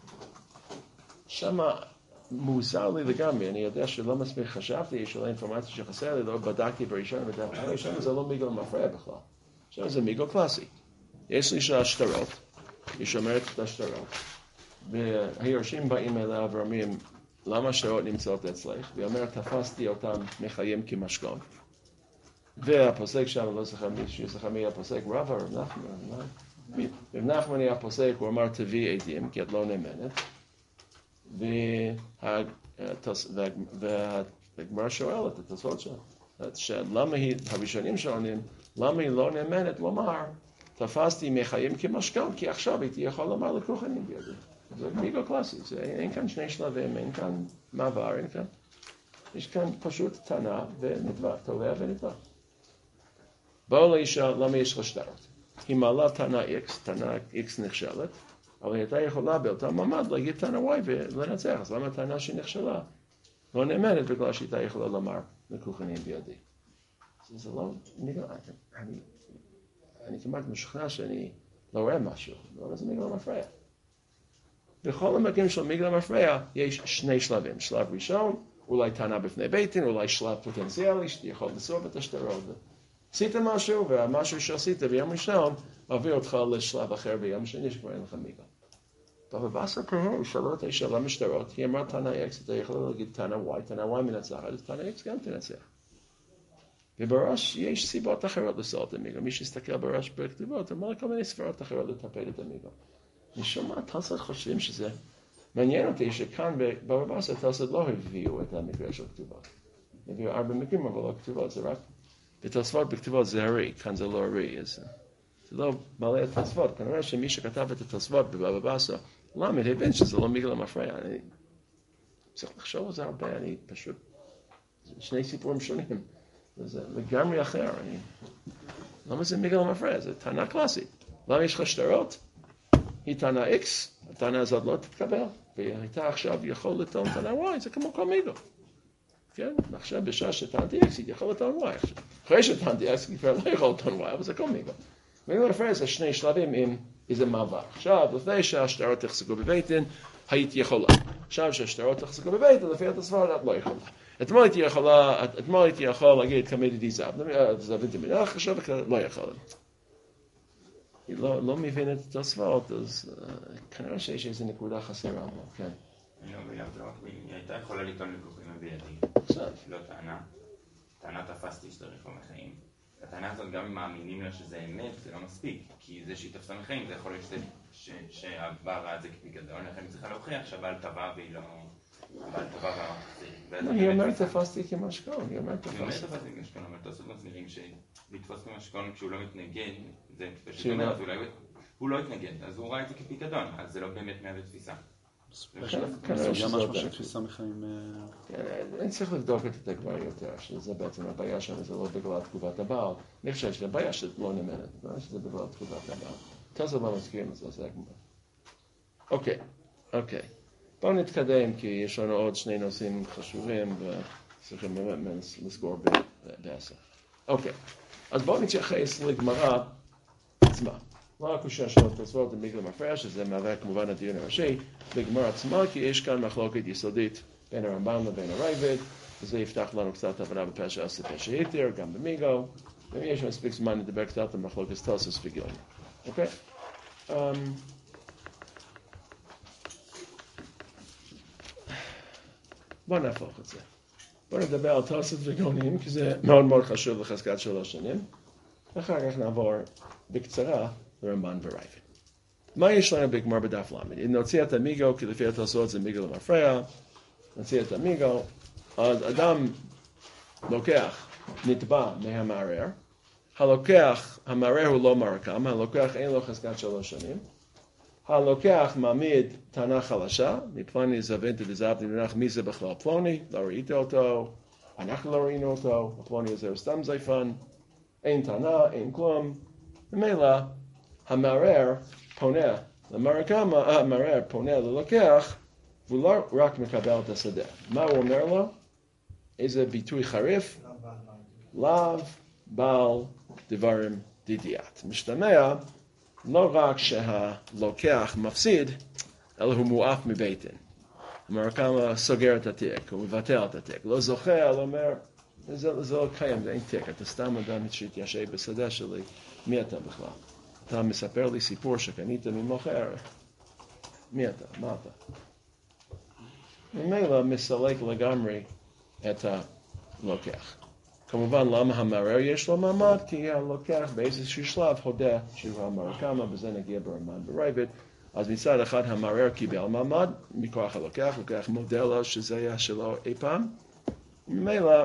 שמה מוזר לי לגמרי, אני יודע שלא מספיק חשבתי, יש אולי אינפורמציה שחסר לי, לא בדקתי בראשון ובדף, שם זה לא מיגו למפרע בכלל, שם זה מיגו קלאסי. יש לי שהשטרות, היא שומרת את השטרות, והיורשים באים אליה ואומרים, למה השטרות נמצאות אצלך? והיא אומרת, תפסתי אותם מחיים כמשכון. והפוסק שם, לא זוכר מי הפוסק, רב נחמן. רב נחמן היה הפוסק, הוא אמר, תביא עדים, כי את לא נאמנת. והגמרא שואלת את הסוד שלמה הראשונים שואלים, למה היא לא נאמנת לומר, תפסתי מחיים כמשכון, כי עכשיו הייתי יכול לומר לכוחנים בידי. זה מיגו קלאסי, אין כאן שני שלבים, אין כאן מעבר, אין כאן. יש כאן פשוט טענה ונתבע, תובע ונתבע. בואו לאישה, למה יש לה שטרות? היא מעלה טענה X, טענה X נכשלת, אבל היא הייתה יכולה באותה מעמד להגיד טענה Y ולנצח, אז למה הטענה שנכשלה לא נאמנת בגלל שהיא הייתה יכולה לומר לכוחנים בידי? זה לא, אני כמעט משוכנע שאני לא רואה משהו, אבל זה מיגל מפריע. בכל המקרים של מיגל מפריע יש שני שלבים. שלב ראשון, אולי טענה בפני בית דין, אולי שלב פוטנציאלי שאתה יכול לסרוב את השטרות. עשית משהו, והמשהו שעשית ביום ראשון מביא אותך לשלב אחר ביום שני שכבר אין לך מיגל. אבל בסר פרהר, שאלו אותה שאלה משטרות, היא אמרה טענה X, אתה יכול להגיד טענה Y, טענה Y מנצחת, אז טענה X גם תנצח. ובראש יש סיבות אחרות לסור את המיגל. מי שיסתכל בראש בכתובות, אמר כל מיני ספרות אחרות לטפל את המיגל. משום מה, תלסד חושבים שזה מעניין אותי שכאן בבא בסר תלסד לא הביאו את המקרה של כתובות. הביאו 4 מקרים, אבל לא כתובות, זה רק בתלספות בכתובות זה הרי, כאן זה לא הרי. זה לא מלא את תלספות, כנראה שמי שכתב את התלספות בבא בסר, למה הבין שזה לא מיגל המפריע. אני צריך לחשוב על זה הרבה, אני פשוט, שני סיפורים שונים. זה לגמרי אחר. למה זה מיגל המפריע? זה טענה קלאסית. למה יש לך שטרות? היא טענה X, הטענה הזאת לא תתקבל, והייתה עכשיו יכול לטעון טענה Y, זה כמו כל מיגל. כן? עכשיו בשעה שטענתי X, היא יכול לטעון Y. אחרי שטענתי X, היא כבר לא יכול לטעון Y, אבל זה כל מיגל. מיגל המפריע זה שני שלבים עם איזה מעבר. עכשיו, לפני שהשטרות תחזקו בבית דין, הייתי יכולה. עכשיו שהשטרות תחזקו בבית דין, לפי התספורת, את לא יכולה. אתמול הייתי יכול להגיד כמה ידידי זבנתי מנח, עכשיו לא יכול. היא לא מבינת את הספרות, אז כנראה שיש איזו נקודה חסרה. כן. אני לא מבינה, היא הייתה יכולה לטעון לכוחים בידי. עכשיו. לא טענה תפסתי שטריך מחיים. הטענה הזאת גם אם מאמינים לה שזה אמת, זה לא מספיק. כי זה שהיא תפסה מחיים, זה יכול להיות שהבא ראה את זה כפיקדון, לכן היא צריכה להוכיח שהבעל טבע והיא לא... היא אומרת תפסתי כמשכון, היא אומרת תפסתי כמשכון, אבל תעשו מסבירים שלתפוס כמשכון כשהוא לא מתנגד, זה פשוט אומרת, הוא לא התנגד, אז הוא ראה את זה כפיקדון, אז זה לא באמת מהווה תפיסה. זה גם משהו שתפיסה מחיים... אני צריך לבדוק את זה כבר יותר, שזה בעצם הבעיה שם, זה לא בגלל תגובת הבעל. אני חושב שזה בעיה שלא נאמנת, שזה בגלל תגובת הבעל. תעשו מה מזכירים את זה, זה הגמרא. אוקיי. בואו נתקדם, כי יש לנו עוד שני נושאים חשובים, וצריכים באמת לסגור ב10. אוקיי, אז בואו נתייחס לגמרא עצמה. לא הקושייה של התוספות במיגל המפריע, שזה מהווה כמובן הדיון הראשי, בגמרא עצמה, כי יש כאן מחלוקת יסודית בין הרמב"ם לבין הרייבד, וזה יפתח לנו קצת הבנה בפשע עשה פשע היתר, גם במיגל, ואם יש מספיק זמן נדבר קצת על מחלוקת תוספות וגאונים. אוקיי? בואו נהפוך את זה. בואו נדבר על תוספות וגאונים, כי זה מאוד מאוד חשוב לחזקת 3 שנים. אחר כך נעבור בקצרה לרמב"ן ורייבד. מה יש לנו בגמרא בדף למד? אם נוציא את המיגל, כי לפי התוספות זה מיגל המפריע, נוציא את המיגל, אז אדם לוקח, נתבע מהמערער, הלוקח, המערער הוא לא מרקם, הלוקח אין לו חזקת 3 שנים, הלוקח מעמיד טענה חלשה, מפלוני זבנתי וזבתי ונח מי זה בכלל פלוני, לא ראית אותו, אנחנו לא ראינו אותו, הפלוני הזה הוא סתם זייפן, אין טענה, אין כלום, ומילא המערער פונה למרקמה, המערער פונה ללוקח, והוא לא רק מקבל את השדה. מה הוא אומר לו? איזה ביטוי חריף? לאו בעל דברים דידיית. משתמע, לא רק שהלוקח מפסיד, אלא הוא מועף מבית דין. המרקמה סוגר את התיק, הוא מבטל את התיק. לא זוכה, אלא אומר, זה לא קיים, זה אין תיק. אתה סתם אדם שהתיישב בשדה שלי, מי אתה בכלל? אתה מספר לי סיפור שקנית ממוכר, מי אתה? מה אתה? ממילא מסלק לגמרי את הלוקח. כמובן, למה המערער יש לו מעמד? כי הלוקח באיזשהו שלב הודה שהוא המרקמה, בזה נגיע ברמן ברייבד. אז מצד אחד המערער קיבל מעמד, מכוח הלוקח, לוקח מודה לו שזה היה שלו אי פעם. ממילא,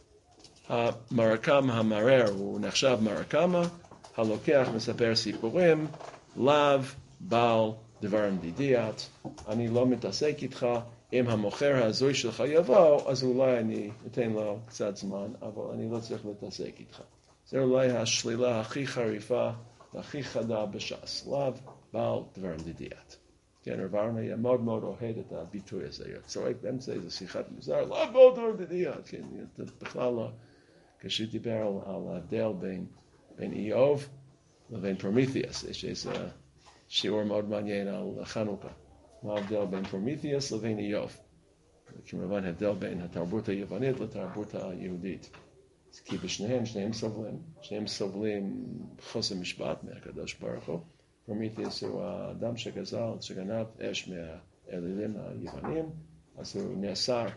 המערער הוא נחשב מרקמה, הלוקח מספר סיפורים, לאו בעל דבר מדידיית, אני לא מתעסק איתך, אם המוכר הזוי שלך יבוא, אז אולי אני אתן לו קצת זמן, אבל אני לא צריך להתעסק איתך. זה אולי השלילה הכי חריפה והכי חדה בש"ס, לאו בעל דבר מדידיית. כן, רב אהרון היה מאוד מאוד אוהד את הביטוי הזה, הוא צועק באמצע איזו שיחת מוזר, לאו בעל דבר מדידיית, כן, בכלל לא, כשדיבר על ההבדל בין איוב לבין פרומיתיוס, יש איזה שיעור מאוד מעניין על חנוכה. מה ההבדל בין פרומיתיוס לבין איוב? כמובן הבדל בין התרבות היוונית לתרבות היהודית. כי שניהם סובלים חוסר משפט מהקדוש ברוך הוא. פרומיתיוס הוא האדם שגנב אש מהאלילים היוונים, אז הוא נאסר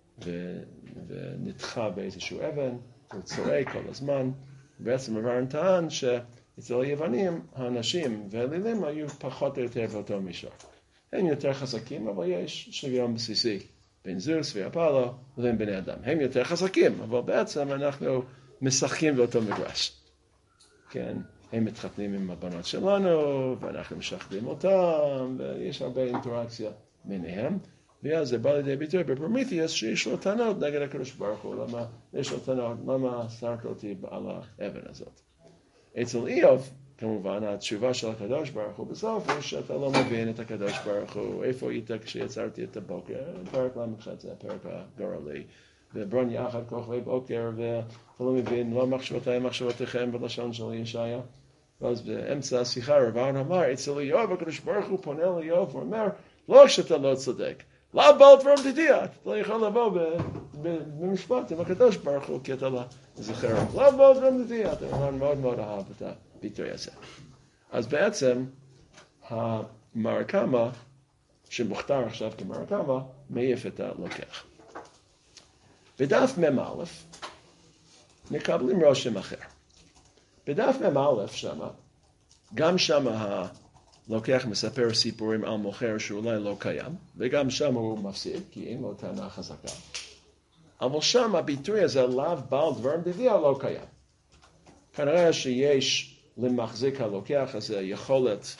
ונדחה באיזשהו אבן, הוא צועק כל הזמן. בעצם אברהם טען שאצל היוונים האנשים והאלילים היו פחות או יותר באותו מישור. הם יותר חזקים, אבל יש שוויון בסיסי בין זוס ואפולו לבין בני אדם. הם יותר חזקים, אבל בעצם אנחנו משחקים באותו מגרש. כן, הם מתחתנים עם הבנות שלנו, ואנחנו משחדים אותם, ויש הרבה אינטראקציה ביניהם. ואז זה בא לידי ביטוי בפרומיתיוס שיש לו טענות נגד הקדוש ברוך הוא. למה יש לו טענות? למה שרת אותי על האבן הזאת? אצל איוב, כמובן, התשובה של הקדוש ברוך הוא בסוף הוא שאתה לא מבין את הקדוש ברוך הוא. איפה היית כשיצרתי את הבוקר? פרק ל"ח זה הפרק הגורלי. וברון יחד כוכבי בוקר, ואתה לא מבין, לא מחשבותיכם בלשון של ישעיה. ואז באמצע השיחה רב אהרון אמר, אצל איוב הקדוש ברוך הוא פונה לאיוב ואומר, לא שאתה לא צודק, לא בעל דבר מדידיית, אתה לא יכול לבוא במשפט עם הקדוש ברוך הוא, כי אתה לא זוכר, לא בעל דבר מדידיית. הרמב"ן מאוד מאוד אהב את הביטוי הזה. אז בעצם המרקמה, שמוכתר עכשיו כמרקמה, מעיף את הלוקח. בדף מ"א מקבלים רושם אחר. בדף מ"א שמה, גם שמה הלוקח מספר סיפורים על מוכר שאולי לא קיים, וגם שם הוא מפסיד, כי אין לו טענה חזקה. אבל שם הביטוי הזה, לאו בעל דבר מדידיית, לא קיים. כנראה שיש למחזיק הלוקח הזה יכולת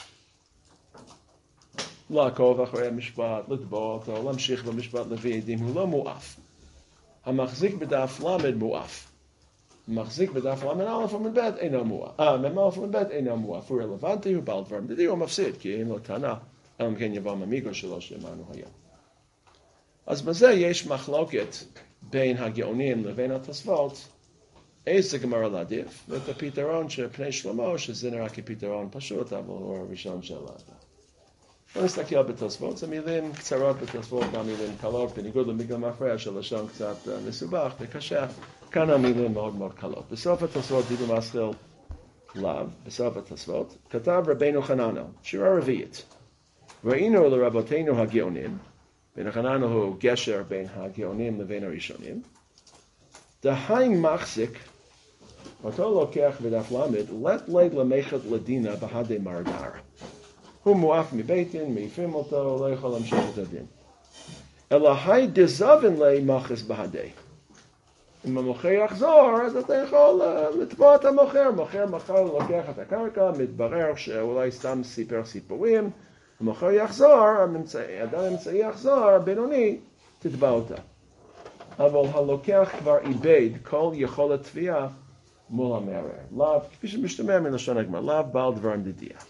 לעקוב אחרי המשפט, לתבוע אותו, להמשיך במשפט להביא עדים, הוא לא מואף. המחזיק בדף למד מואף. המחזיק בדף למד א' ומד ב' אינו מואף. מ"א ומד ב' אינו מואף. הוא רלוונטי, הוא בעל דבר מדידיית, הוא מפסיד, כי אין לו טענה, אלא אם כן יבוא ממיגו שלו שאמרנו היום. אז בזה יש מחלוקת בין הגאונים לבין התוספות, איזה גמרא להעדיף, ואת הפתרון של פני שלמה, שזה נראה כפתרון פשוט, אבל הוא הראשון של האדם. בוא נסתכל בתוספות, זה מילים קצרות בתוספות, גם מילים קלות, בניגוד למגדל מפרע של לשון קצת מסובך וקשה, כאן המילים מאוד מאוד קלות. בסוף התוספות דיבר מסחיל לאו, בסוף התוספות, כתב רבינו חננאל, שירה רביעית. ראינו לרבותינו הגאונים, רבינו חננאל הוא גשר בין הגאונים לבין הראשונים, דהיים מחזיק, אותו לוקח בדף למד, לת ליד למחד לדינה בהדי מרדר. הוא מואף מבית דין, מעיפים אותו, לא יכול להמשיך את הדין. אלא היי דזבן לי מחס בהדי. אם המוכר יחזור, אז אתה יכול לתבוע את המוכר. מוכר לוקח את הקרקע, מתברר שאולי סתם סיפר סיפורים. המוכר יחזור, אדם אמצעי יחזור, בינוני, תתבע אותה. אבל הלוקח כבר איבד כל יכולת תביעה מול המערער. לאו, כפי שמשתמע מלשון הגמרא, לאו בעל דבר מדידיית.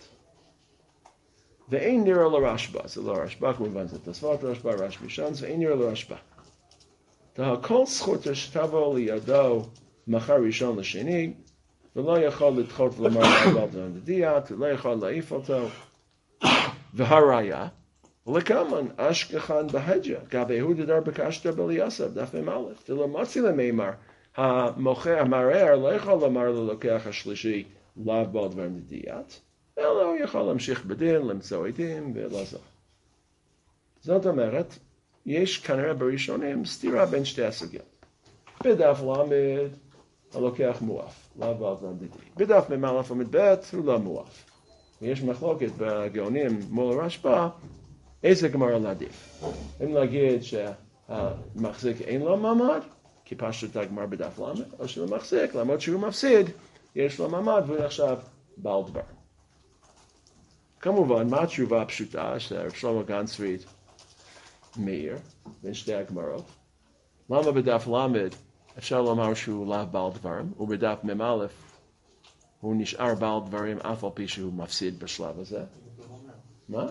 ואין נראה לרשב"א, זה לא רשב"א, כמובן זה תוספות רשב"א, רשב"א ראשון, ואין נראה לרשב"א. כל זכות שתבוא לידו מחר ראשון לשני, ולא יכול לדחות ולומר בעל דבר מדידיית, ולא יכול להעיף אותו, והראיה, ולכמן אשכחן בהג'ה, גבי הוא דדר בקשתר בליאסף, דף מ"א, דלא מצי למימר, המערער לא יכול לומר ללוקח השלישי, לאו בעל דבר מדידיית, אלא הוא יכול להמשיך בדין, למצוא עדים ולעזור. זאת אומרת, יש כנראה בראשונים סתירה בין שתי הסוגיות. בדף למד הלוקח מואף, לאו בעל דברם דידי. בדף מ"א עמוד ב' הוא לא מואף. ויש מחלוקת בגאונים מול הרשב"א, איזה גמרא להעדיף. אם להגיד שהמחזיק אין לו מעמד, כי פשט הגמרא בדף למד, או שלמחזיק, למרות שהוא מפסיד, יש לו מעמד והוא נחשב בעל דבר. כמובן, מה התשובה הפשוטה שהרב שלמה גנצריד מאיר בין שתי הגמרות? למה בדף למד אפשר לומר שהוא לאו בעל דברים, ובדף מ"א הוא נשאר בעל דברים אף על פי שהוא מפסיד בשלב הזה? מה?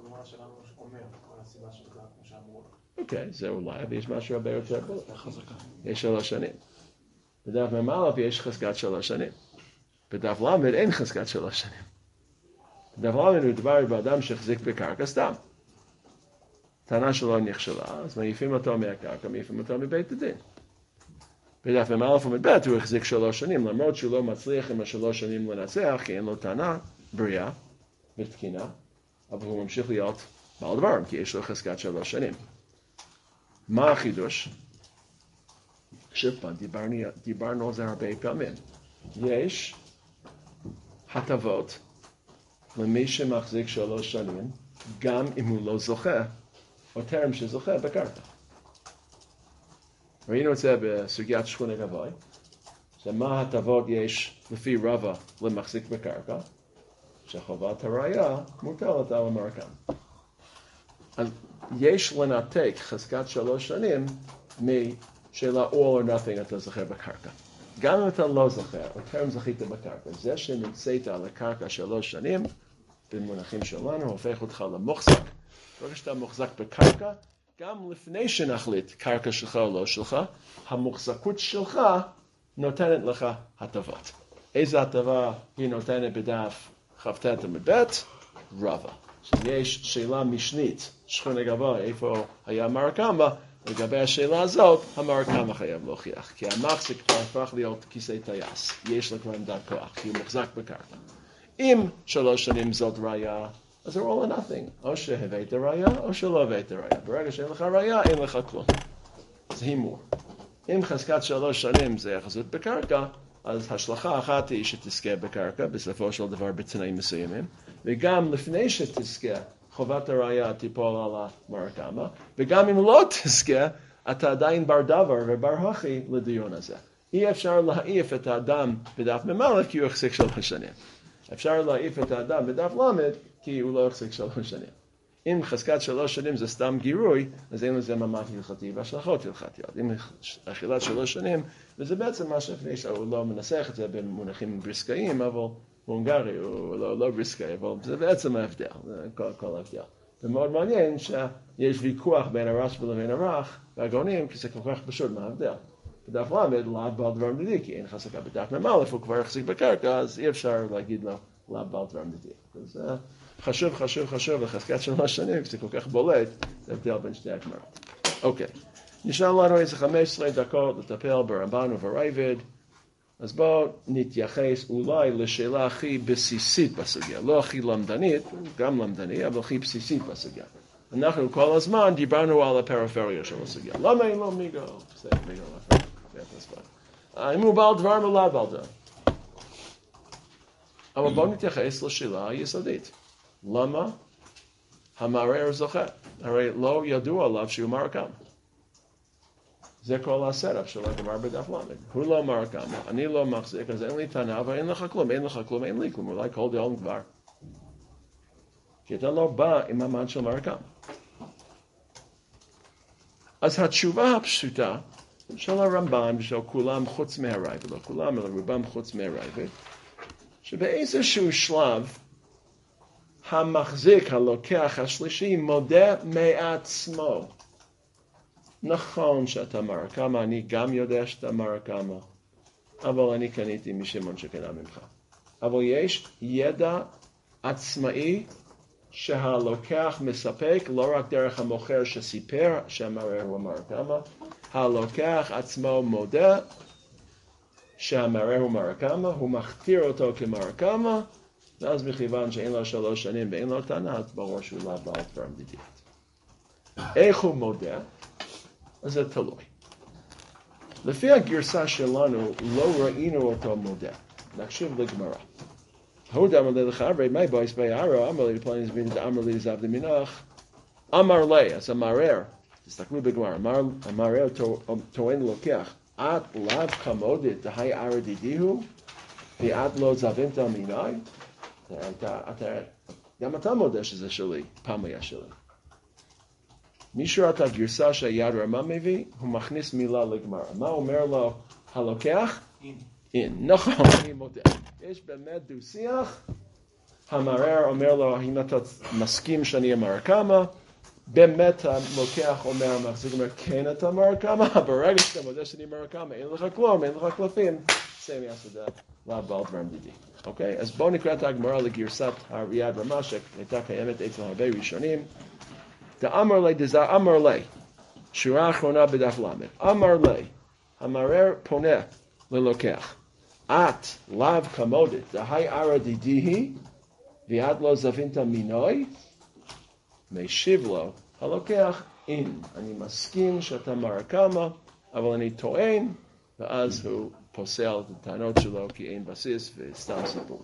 אוקיי, זה אולי, ויש משהו הרבה יותר בולט. יש 3 שנים. בדף מ"א יש חזקת 3 שנים. בדף למד אין חזקת 3 שנים. בדף למד הוא דבר באדם שהחזיק בקרקע סתם. טענה שלו נכשלה, אז מעיפים אותו מהקרקע, מעיפים אותו מבית הדין. בדף מ"א עמוד ב' הוא החזיק 3 שנים, למרות שהוא לא מצליח עם 3 שנים לנצח, כי אין לו טענה בריאה ותקינה, אבל הוא ממשיך להיות בעל דברים, כי יש לו חזקת 3 שנים. מה החידוש? שוב פעם, דיברנו על זה הרבה פעמים. יש הטבות למי שמחזיק 3 שנים, גם אם הוא לא זוכה, או טרם שזוכה בקרקע. ראינו את זה בסוגיית שכונה גבוה, שמה הטבות יש לפי רבא למחזיק בקרקע, שחובת הראייה מוטלת על המרקם. אז יש לנתק חזקת 3 שנים משאלה all or nothing אתה זוכה בקרקע. גם אם אתה לא זוכה, או טרם זכית בקרקע, זה שנמצאת על הקרקע 3 שנים, במונחים שלנו, הופך אותך למוחזק. ברגע שאתה מוחזק בקרקע, גם לפני שנחליט קרקע שלך או לא שלך, המוחזקות שלך נותנת לך הטבות. איזה הטבה היא נותנת בדף כ"ט עמוד ב'? רבא. שיש שאלה משנית, שכונה גבוה, איפה היה מרקמה, לגבי השאלה הזאת, המרקמה חייב להוכיח. כי המחזיק כבר הפך להיות כיסא טייס. יש לו כבר עמדת כוח, כי הוא מוחזק בקרקע. אם 3 שנים זאת ראייה, אז זה all or nothing. או שהבאת ראייה, או שלא הבאת ראייה. ברגע שאין לך ראייה, אין לך כלום. זה הימור. אם חזקת 3 שנים זה יחסות בקרקע, אז השלכה אחת היא שתזכה בקרקע, בסופו של דבר בתנאים מסוימים, וגם לפני שתזכה, חובת הראייה תיפול על המרקמה, וגם אם לא תזכה, אתה עדיין בר דבר ובר הכי לדיון הזה. אי אפשר להעיף את האדם בדף מ"א כי הוא החזיק 3 שנים. אפשר להעיף את האדם בדף למד כי הוא לא החזיק 3 שנים. אם חזקת 3 שנים זה סתם גירוי, אז אין לזה ממש הלכתי והשלכות הלכתיות. אם אכילת 3 שנים, וזה בעצם מה שלפני שהוא לא מנסח את זה במונחים בריסקאיים, אבל הונגרי הוא לא בריסקאי, אבל זה בעצם ההבדל, כל ההבדל. זה מאוד מעניין שיש ויכוח בין הרשב"א לבין הרך, והגאונים, כי זה כל כך פשוט מההבדל. בדף למד, לאו בעל דברים דידי, כי אין חזקה בדף מ"א, הוא כבר החזיק בקרקע, אז אי אפשר להגיד לו לאו בעל דברים דידי. אז חשוב, לחזקת 3 שנים, כי זה כל כך בולט, זה הבדל בין שתי הגמרות. אוקיי, נשאר לנו איזה 15 דקות לטפל ברמב"ן וברייבד, אז בואו נתייחס אולי לשאלה הכי בסיסית בסוגיה, לא הכי למדנית, גם למדנית, אבל הכי בסיסית בסוגיה. אנחנו כל הזמן דיברנו על הפריפריה של הסוגיה. למה אין לו מיגו? בסדר, מיגו לפרק. אם הוא בעל דבר או לא בעל דבר. אבל בואו נתייחס לשאלה היסודית. למה המערער זוכה? הרי לא ידוע עליו שהוא מרקם. זה כל הסרף של הגמרא בדף למד. הוא לא מרקם, אני לא מחזיק, אז אין לי טענה, אבל אין לך כלום, אין לי כלום, אולי כל דאון כבר. כי אתה לא בא עם המעמד של מרקם. אז התשובה הפשוטה של הרמב"ן ושל כולם חוץ מהרייבד, לא כולם, אלא רובם חוץ מהרייבד, שבאיזשהו שלב המחזיק, הלוקח השלישי, מודה מעצמו. נכון שאתה מרקמה, אני גם יודע שאתה מרקמה, אבל אני קניתי משמעון שקנה ממך. אבל יש ידע עצמאי שהלוקח מספק, לא רק דרך המוכר שסיפר שהמערער הוא מרקמה, הלוקח עצמו מודה שהמערער הוא מרקמה, הוא מכתיר אותו כמרקמה, ואז מכיוון שאין לו 3 שנים ואין לו טענה, אז ברור שהוא לא בעל דברים דידי. איך הוא מודה? אז זה תלוי. לפי הגרסה שלנו, לא ראינו אותו מודה. נקשיב לגמרא. הודה אמר לי לחברי, מי בויס ביערו, אמר לי לפלניס בינת, אמר לי לזבד מנח, אמר לי, אז המערער, תסתכלו בגמרא, המערער טוען לוקח, את לאו כמודת, דהי ארדידיהו, ואת לא זבנת מיני, גם אתה מודה שזה שלי, פעם היה שלי. מי שראה את הגרסה שהיד רמה מביא, הוא מכניס מילה לגמרא. מה אומר לו הלוקח? אין. נכון, אני מודה. יש באמת דו-שיח. המערער אומר לו, האם אתה מסכים שאני אמר כמה? באמת הלוקח אומר, המחזיק אומר, כן אתה אמר כמה? ברגע שאתה מודה שאני אמר כמה, אין לך כלום, אין לך קלפים. סיים יסודה, לבעל דברים דידי. אוקיי? אז בואו נקרא את הגמרא לגרסת היד רמה, שהייתה קיימת אצל הרבה ראשונים. דאמר לי, דזה אמר לי, שורה אחרונה בדף למד, אמר לי, המערער פונה ללוקח, את לאו כמודת, דהי ארדידיהי, ואת לא זבנת מינוי, משיב לו, הלוקח, אין, אני מסכים שאתה אמר כמה, אבל אני טוען, ואז הוא פוסל את הטענות שלו, כי אין בסיס וסתם סיפור.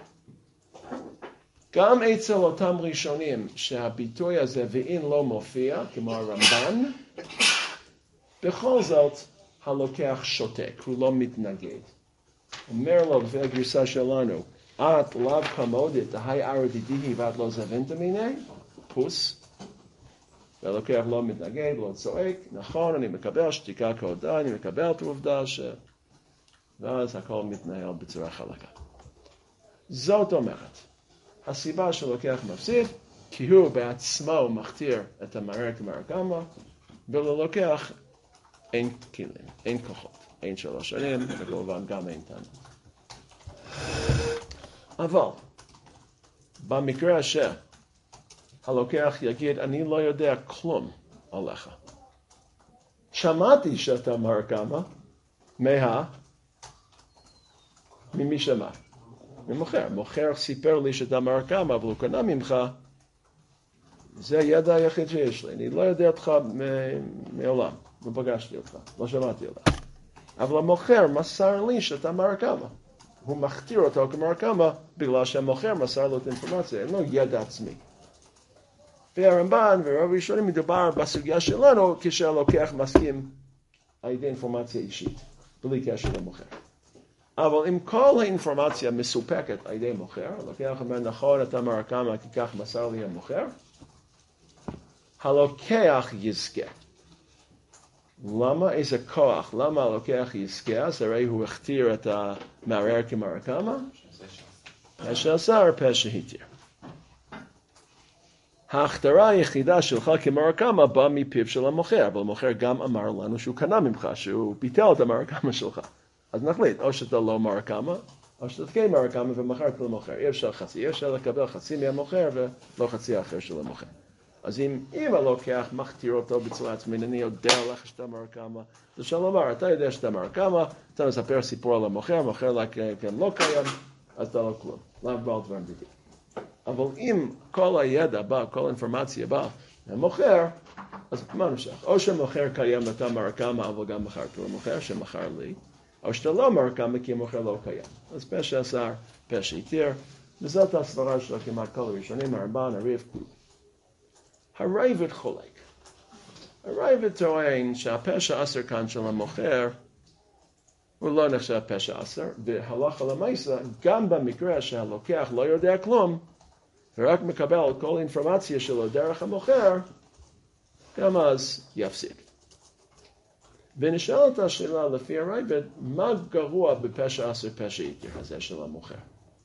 גם אצל אותם ראשונים שהביטוי הזה ואין לא מופיע, כמו הרמב"ן, בכל זאת הלוקח שותק, הוא לא מתנגד. אומר לו לפי הגרסה שלנו, את לאו כמודת, דהי ארדידיהי ואת לא זבנת מיני, פוס. והלוקח לא מתנגד, לא צועק, נכון, אני מקבל שתיקה כהודאה, אני מקבל את העובדה ואז הכל מתנהל בצורה חלקה. זאת אומרת, הסיבה שלוקח מפסיד, כי הוא בעצמו מכתיר את המערער כמערער כמה, וללוקח אין כלים, אין כוחות, אין שלוש שנים, וכמובן גם אין טענה. אבל, במקרה שהלוקח יגיד, אני לא יודע כלום עליך. שמעתי שאתה אמר כמה, ממי שמע? ממוכר. מוכר סיפר לי שאתה אמר כמה, אבל הוא קנה ממך, זה הידע היחיד שיש לי. אני לא יודע אותך מעולם, לא פגשתי אותך, לא שמעתי אותך. אבל המוכר מסר לי שאתה אמר כמה. הוא מכתיר אותו כמר כמה, בגלל שהמוכר מסר לו את האינפורמציה, אין לו ידע עצמי. והרמב"ן ורוב ראשונים מדובר בסוגיה שלנו, כשהלוקח מסכים על ידי אינפורמציה אישית, בלי קשר למוכר. אבל אם כל האינפורמציה מסופקת על ידי מוכר, הלוקח אומר נכון, אתה אמר כמה, כי כך מסר לי המוכר, הלוקח יזכה. למה? איזה כוח? למה הלוקח יזכה? אז הרי הוא הכתיר את המערער כמערער כמה? פשע עשה או פשע התיר. ההכתרה היחידה שלך כמערער כמה באה מפיו של המוכר, אבל המוכר גם אמר לנו שהוא קנה ממך, שהוא ביטל את המערער כמה שלך. אז נחליט, או שאתה לא מערער כמה, או שאתה כן מערער כמה ומכר כל המוכר. אי אפשר לקבל חצי מהמוכר ולא חצי האחר של המוכר. אז אם הלוקח מכתיר אותו בצורה עצמית, אני יודע לך שאתה אמר כמה, אז אפשר לומר, אתה יודע שאתה אמר כמה, אתה מספר סיפור על המוכר, המוכר לא קיים, אז אתה לא כלום. לאו בעל דברים דידי. אבל אם כל הידע בא, כל האינפורמציה באה מהמוכר, אז מה נמשך? או שהמוכר קיים, אתה אמר כמה, אבל גם מכר כל המוכר שמכר לי, או שאתה לא אמר כמה, כי המוכר לא קיים. אז פשע עשר, פשע התיר, וזאת הסברה של כמעט כל הראשונים, הרמב"ן, הרי"ף, כולם. הרייבד חולק. הרייבד טוען שהפשע עשר כאן של המוכר הוא לא נחשב פשע עשר, והלכה למעשה, גם במקרה שהלוקח לא יודע כלום, ורק מקבל כל האינפורמציה שלו דרך המוכר, גם אז יפסיק. ונשאלת השאלה לפי הרייבד, מה גרוע בפשע עשר פשע התיר הזה של המוכר?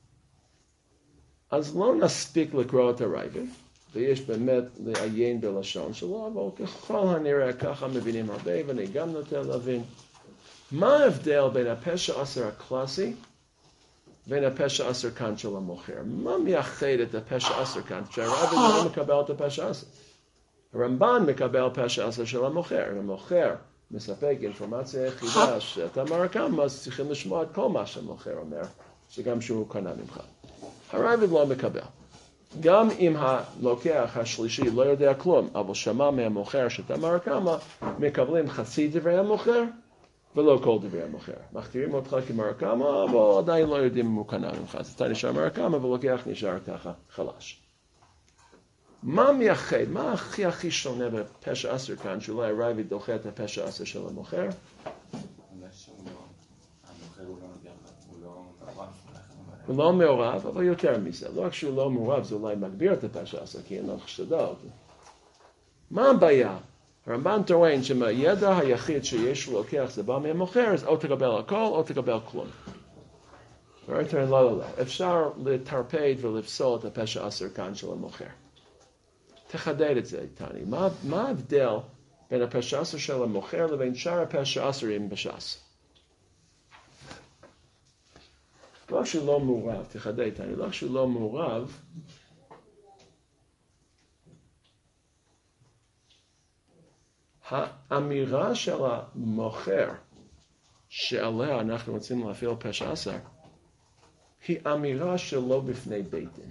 אז לא נספיק לקרוא את הרייבד, ויש באמת לעיין בלשון שלו, אבל ככל הנראה ככה מבינים הרבה, ואני גם נוטה להבין. מה ההבדל בין הפשע עשר הקלאסי, בין הפשע עשר כאן של המוכר? מה מייחד את הפשע עשר כאן? כשהרייבד לא מקבל את הפשע עשר. הרמב"ן מקבל פשע עשר של המוכר. המוכר מספק אינפורמציה יחידה שאתה אמר כמה, אז צריכים לשמוע את כל מה שהמוכר אומר, שגם שהוא קנה ממך. הרייבד לא מקבל. גם אם הלוקח השלישי לא יודע כלום, אבל שמע מהמוכר שתמר כמה, מקבלים חצי דברי המוכר, ולא כל דברי המוכר. מכתירים אותך כמרקמה, אבל עדיין לא יודעים אם הוא קנה ממך. אז אתה נשאר מרקמה, ולוקח נשאר ככה חלש. מה מייחד, מה הכי שונה בפשע 10 כאן, שאולי הרייבי דוחה את הפשע 10 של המוכר? הוא לא מעורב, אבל יותר מזה. לא רק שהוא לא מעורב, זה אולי מגביר את הפשע 10, כי אין לו חשדות. מה הבעיה? הרמב"ן טוען שמהידע היחיד שיש לוקח זה בא מהמוכר, אז או תקבל הכל או תקבל כלום. לא. אפשר לטרפד ולפסול את הפשע 10 כאן של המוכר. תחדד את זה, איתני. מה ההבדל בין הפשע 10 של המוכר לבין שאר הפשע 10 בש"ס? לא שהוא לא מעורב, תחדד איתני, לא שהוא לא מעורב, האמירה של המוכר שעליה אנחנו רוצים להפעיל פשע 10 היא אמירה שלא בפני בית דין.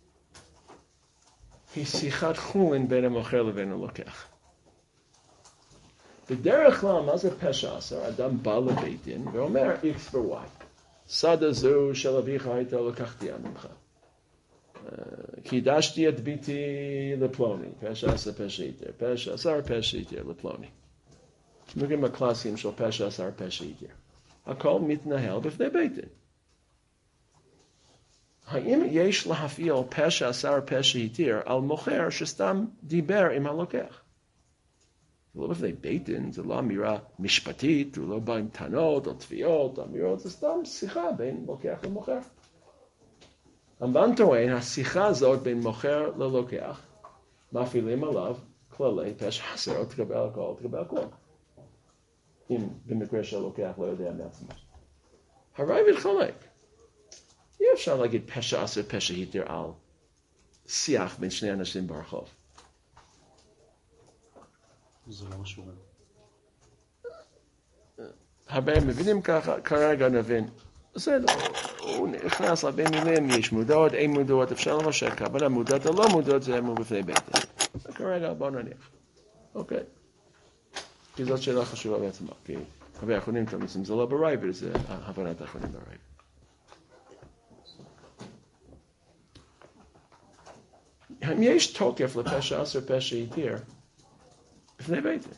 היא שיחת חולין בין המוכר לבין הלוקח. בדרך כלל, מה זה פשע 10? אדם בא לבית דין ואומר X ו-Y. סדה זו של אביך הייתה לקחתיה ממך. קידשתי את ביתי לפלוני, פשע 10 פשע יתר, פשע 10 פשע יתר לפלוני. מגיעים הקלאסיים של פשע 10 פשע יתר. הכל מתנהל בפני בית דין. האם יש להפעיל פשע 10 פשע יתר על מוכר שסתם דיבר עם הלוקח? זה לא בפני בית דין, זה לא אמירה משפטית, הוא לא בא עם טענות או תביעות, אמירות, זה סתם שיחה בין לוקח למוכר. הרמב"ן טוען, השיחה הזאת בין מוכר ללוקח, מפעילים עליו כללי פשע 10, או תקבל הכל, או תקבל כלום. אם במקרה שהלוקח לא יודע מעצמו. הרייבד חולק. אי אפשר להגיד פשע 10 פשע יתר על שיח בין שני אנשים ברחוב. זה לא משהו. הרבה מבינים ככה, כרגע נבין. בסדר, הוא נכנס להרבה מילים, יש מודעות, אין מודעות, אפשר למשך, אבל המודעות או לא מודעות זה אמור בפני בית דין. כרגע בואו נניח. אוקיי. כי זאת שאלה חשובה בעצמה, כי הרבה האחרונים תמיסים, זה לא ברייבד, זה הבנת האחרונים ברייבד. אם יש תוקף לפשע 10 פשע יתר, בפני בית דין.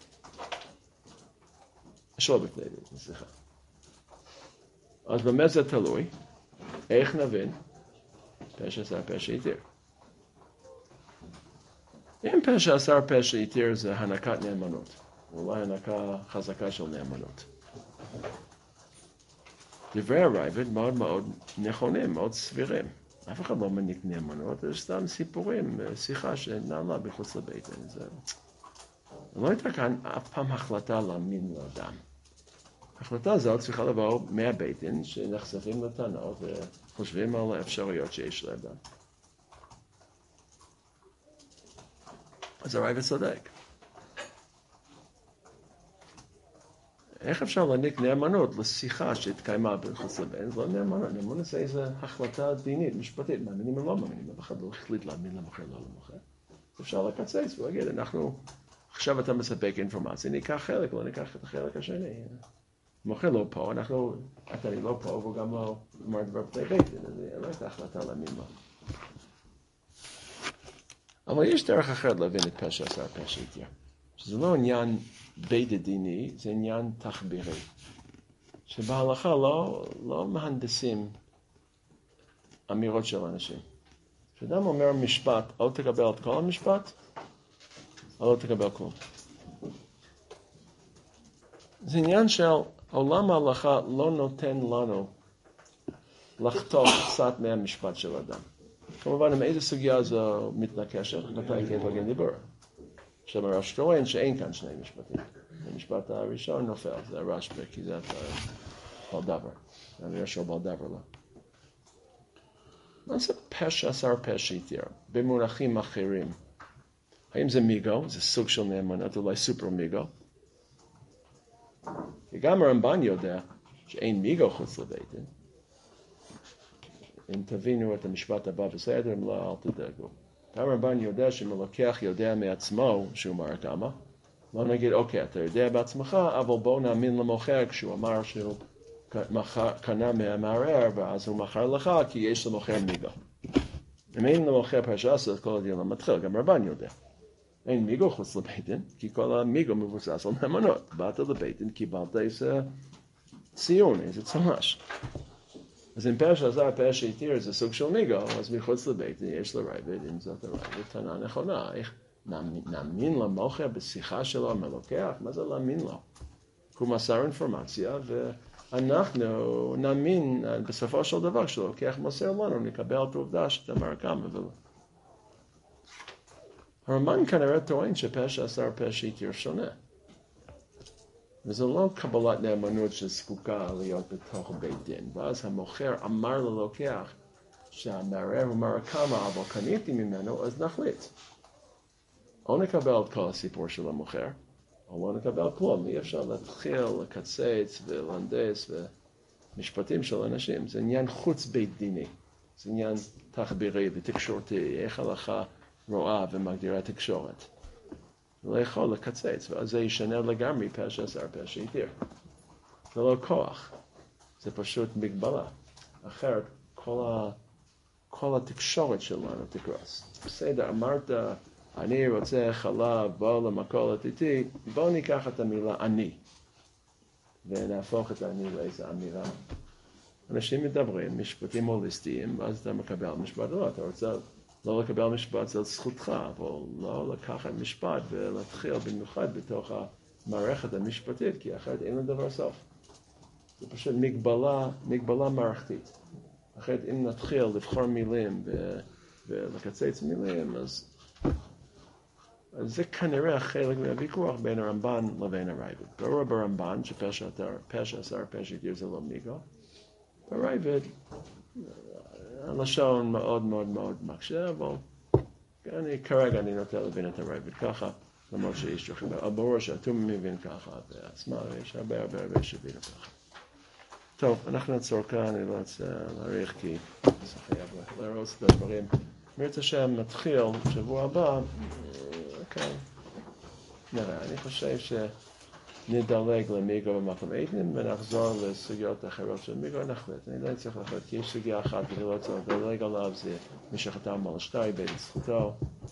שלא בפני בית דין, סליחה. אז באמת זה תלוי, איך נבין פשע 10 פשע יתר. אם פשע 10 פשע יתר זה הנקת נאמנות, אולי הנקה חזקה של נאמנות. דברי הרייבד מאוד מאוד נכונים, מאוד סבירים. אף אחד לא מניק נאמנות, יש סתם סיפורים, שיחה שנעלה בחוץ לבית דין. לא הייתה כאן אף פעם החלטה להאמין לאדם. ההחלטה הזאת צריכה לבוא מהבית דין שנחשפים לטענות וחושבים על האפשרויות שיש לאדם. אז הרייבד צודק. איך אפשר להעניק נאמנות לשיחה שהתקיימה בחוץ לבית? זה לא נאמנות, נאמנות זה איזו החלטה דינית, משפטית, מאמינים או לא מאמינים, אף אחד לא החליט להאמין למוכר, לא למוכר. אפשר לקצץ ולהגיד, עכשיו אתה מספק אינפורמציה, ניקח חלק, לא ניקח את החלק השני. מוכר לא פה, אני לא פה, והוא גם לא אמר דבר פני בית דין, אז לא הייתה החלטה להאמין לו. אבל יש דרך אחרת להבין את פשע 10 פשע יתר. שזה לא עניין בית דיני, זה עניין תחבירי. שבהלכה לא מהנדסים אמירות של אנשים. כשאדם אומר משפט, או תקבל את כל המשפט, או לא תקבל כלום. זה עניין של עולם ההלכה לא נותן לנו לחתוך קצת מהמשפט של אדם. כמובן, עם איזו סוגיה זו מתנקשת, מתי כן בגן דיבור. עכשיו הרש טוען שאין כאן שני משפטים. המשפט הראשון נופל, זה הרש כי זה בעל דבר. אני של בעל דבר לא. מה זה פשע 10 פשע יתר? במונחים אחרים. האם זה מיגו? זה סוג של נאמנות, אולי סופר מיגו. כי גם הרמב"ן יודע שאין מיגו חוץ לבית דין. אם תבינו את המשפט הבא בסדר, אם לא, אל תדאגו. הרמב"ן יודע שאם הלוקח יודע מעצמו שהוא מרקמה, לא נגיד, אוקיי, אתה יודע בעצמך, אבל בואו נאמין למוכר כשהוא אמר שהוא קנה מהמערער, ואז הוא מכר לך, כי יש למוכר מיגו. אם אין למוכר פרשס, אז כל הדיון לא מתחיל, גם רבן יודע. אין מיגו חוץ לבית דין, כי כל המיגו מבוסס על נאמנות. באת לבית דין, קיבלת איזה ציון, איזה צמש. אז אם פרש עזר, פרש שהתיר, זה סוג של מיגו, אז מחוץ לבית דין יש לרייבד, אם זאת הרייבד, טענה נכונה. איך נאמין למוכר בשיחה שלו מלוקח? מה זה להאמין לו? הוא מסר אינפורמציה, ואנחנו נאמין בסופו של דבר שלוקח מוסר לנו, נקבל את העובדה שאתה מרקמה ולא. הרמב"ן כנראה טוען שפרש עשר פרש שהתיר שונה. וזה לא קבלת נאמנות שזקוקה להיות בתוך בית דין. ואז המוכר אמר ללוקח שהמערער הוא מרקמה, אבל קניתי ממנו, אז נחליט. או נקבל את כל הסיפור של המוכר, או לא נקבל כלום. אי אפשר להתחיל לקצץ ולהנדס ומשפטים של אנשים. זה עניין חוץ בית דיני. זה עניין תחבירי ותקשורתי, איך הלכה רואה ומגדירה תקשורת. לא יכול לקצץ, ואז זה ישנה לגמרי פרש עשר, פרש שהתיר. זה לא כוח, זה פשוט מגבלה. אחרת כל התקשורת שלנו תקרוס. בסדר, אמרת, אני רוצה חלב, בוא למכולת איתי, בוא ניקח את המילה אני, ונהפוך את אני לאיזו אמירה. אנשים מדברים, משפטים הוליסטיים, ואז אתה מקבל משפט, לא, אתה רוצה לא לקבל משפט, זה זכותך, אבל לא לקחת משפט ולהתחיל במיוחד בתוך המערכת המשפטית, כי אחרת אין לדבר סוף. זה פשוט מגבלה מערכתית. אחרת אם נתחיל לבחור מילים ולקצץ מילים, אז זה כנראה חלק מהוויכוח בין הרמב"ן לבין הרייבד. ברור ברמב"ן שפרש עשר, פרש שהתיר זה לא מיגו. ברייבד, הלשון מאוד מאוד מאוד מקשה, אבל כרגע אני נוטה להבין את הרייבד ככה, למרות שיש דרכים. ברור שהתום מבין ככה בעצמה, ויש הרבה שהבינו ככה. טוב, אנחנו נעצור כאן, אני לא רוצה להאריך כי זה חייב להרוס את הדברים. מירת השם נתחיל בשבוע הבא, אוקיי, נראה, אני חושב שנדלג למיגו במקום עדנים ונחזור לסוגיות אחרות של מיגו נחליט. אני לא צריך להחליט כי יש סוגיה אחת ואני לא צריך לדלג עליו, זה מי שחתם על שטרי בית זכותו.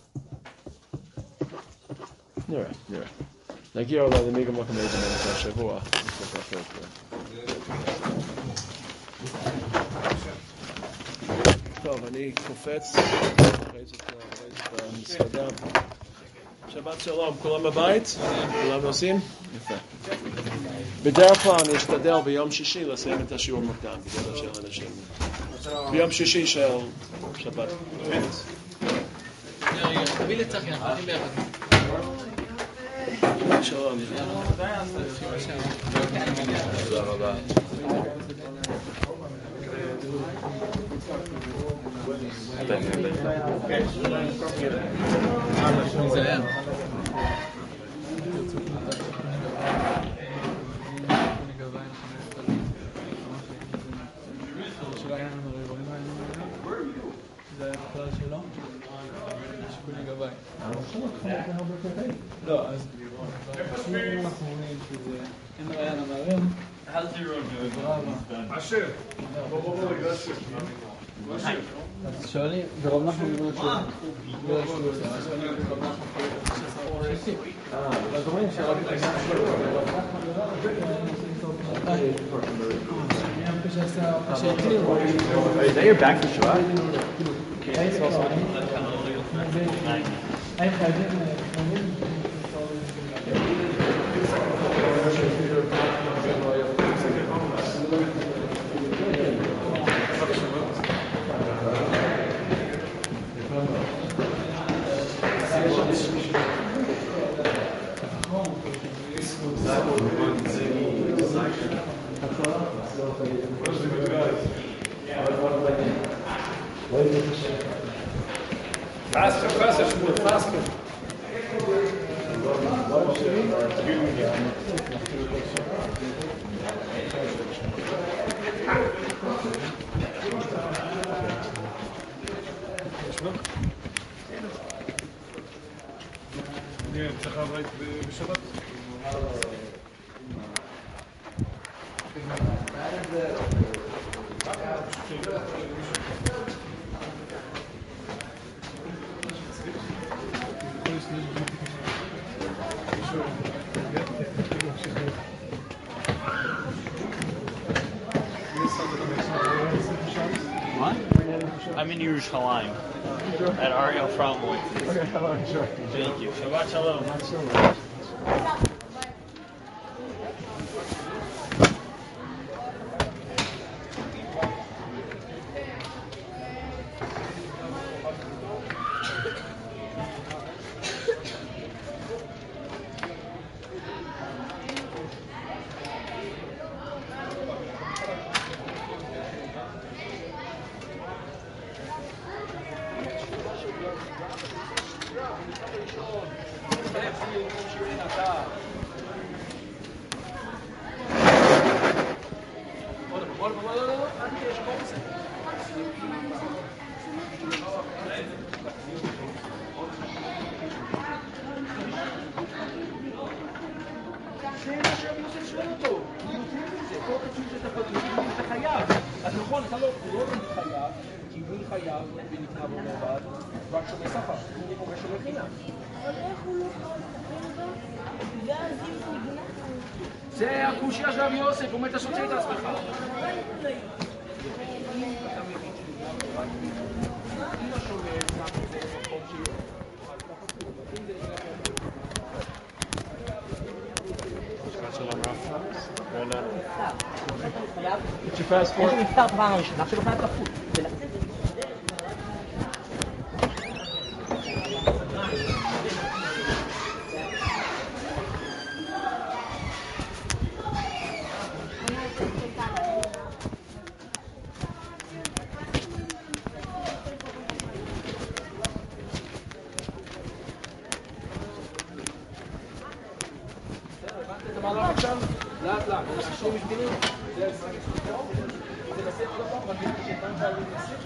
נראה. נגיע אולי למיגו במקום עדנים במשך השבוע. טוב, אני קופץ, אחרי זאת במסעדה. שבת שלום, כולם בבית? כולם נוסעים? יפה. בדרך כלל אני אשתדל ביום שישי לסיים את השיעור מוקדם, בגלל של אנשים. ביום שישי של שבת. תביא לצחי, אנחנו הולכים ביחד. שלום. תודה רבה. לא, אז אנחנו רואים שזה אין רעיון המערער. אשר, בוא לגרש אז שואלים, ורוב אנחנו אומרים לא יש לו זה, אז שואלים ורוב אנחנו אז אומרים שרק את הגן שלו Is that your back for sure? אצלך בית בשבת? What? I'm in Yerushalayim at Ariel Fromway. Okay, hello, sure. Thank you. Shabbat shalom. זה הקושיה של רבי יוסף, הוא אומר, אתה שוצא את עצמך. שפספורט. איך הוא נפטר פעם ראשונה, שלא חייב כפות. לאט לאט, אנשים מבינים, זה נעשה עוד פעם, אבל שפעם פעמים נעשה.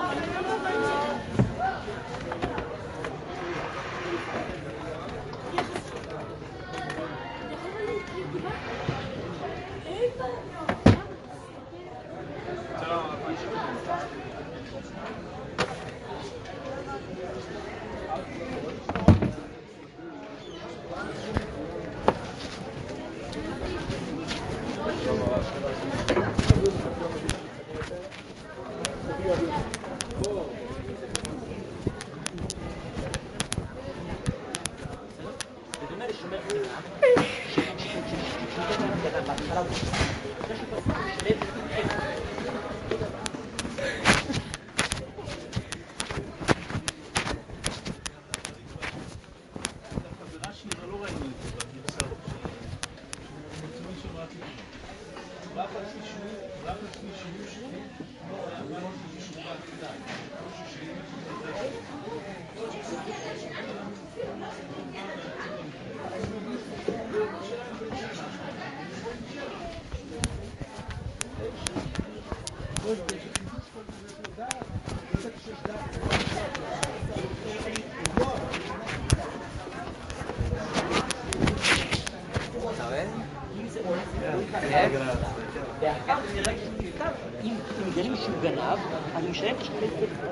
ואחר כך נראה כתב, אם מגלים שהוא גנב, אז הוא משלם את השקלי כסף.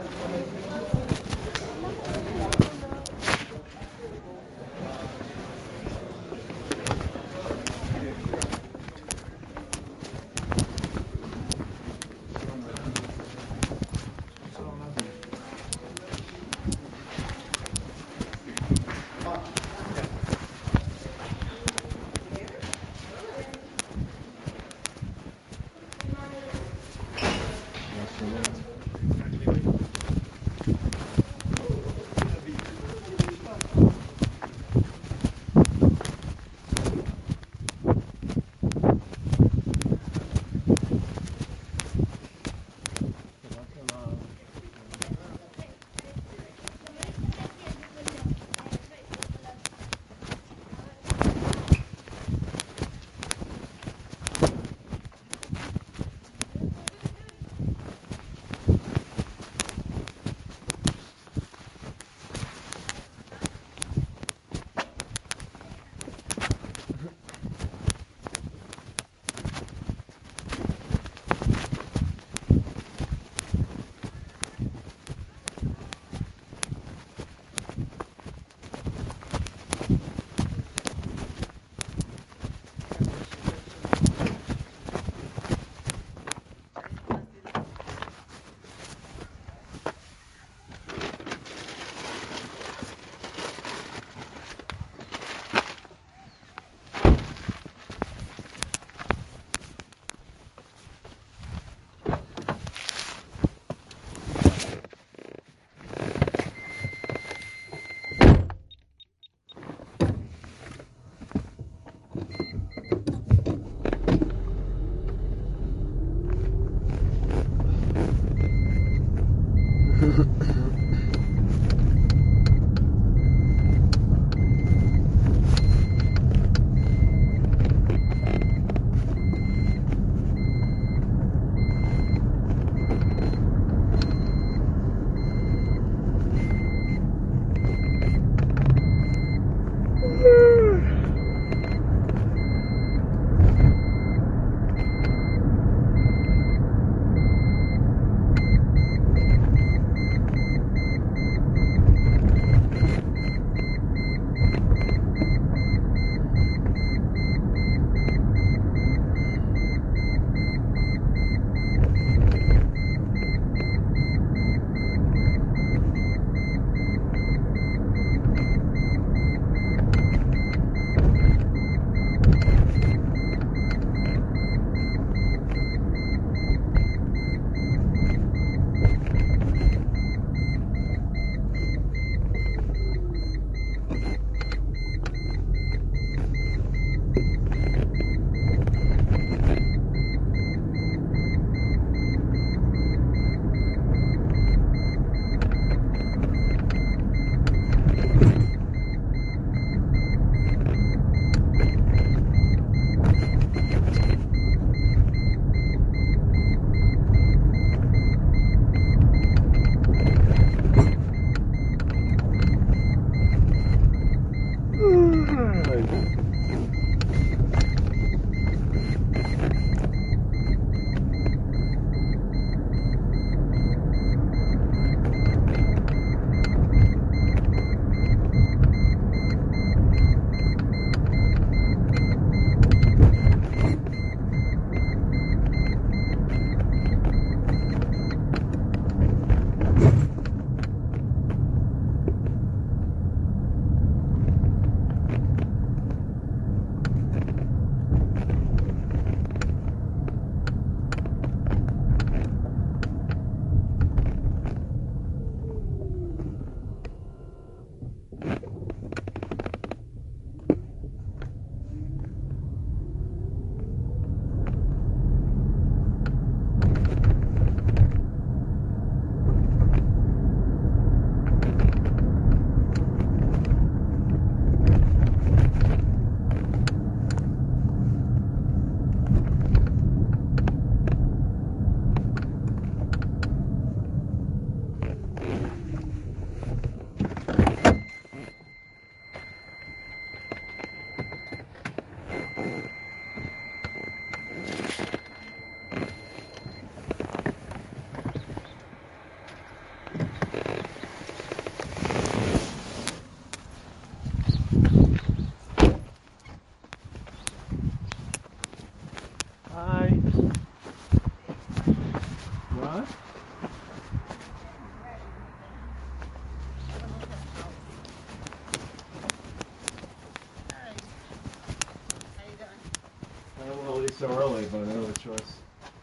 So early, but I know the choice.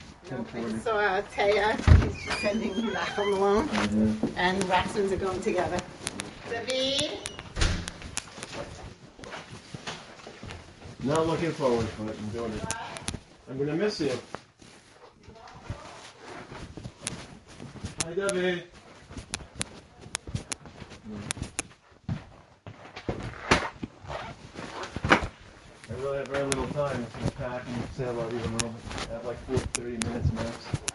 I saw Taya, she's just sending him back home alone, and Waxmans are going together. David? Not looking forward to it. I'm doing it. I'm going to miss you. Hi, David. I really have very little time to pack and say hello to you in a moment. I have like 30 minutes max.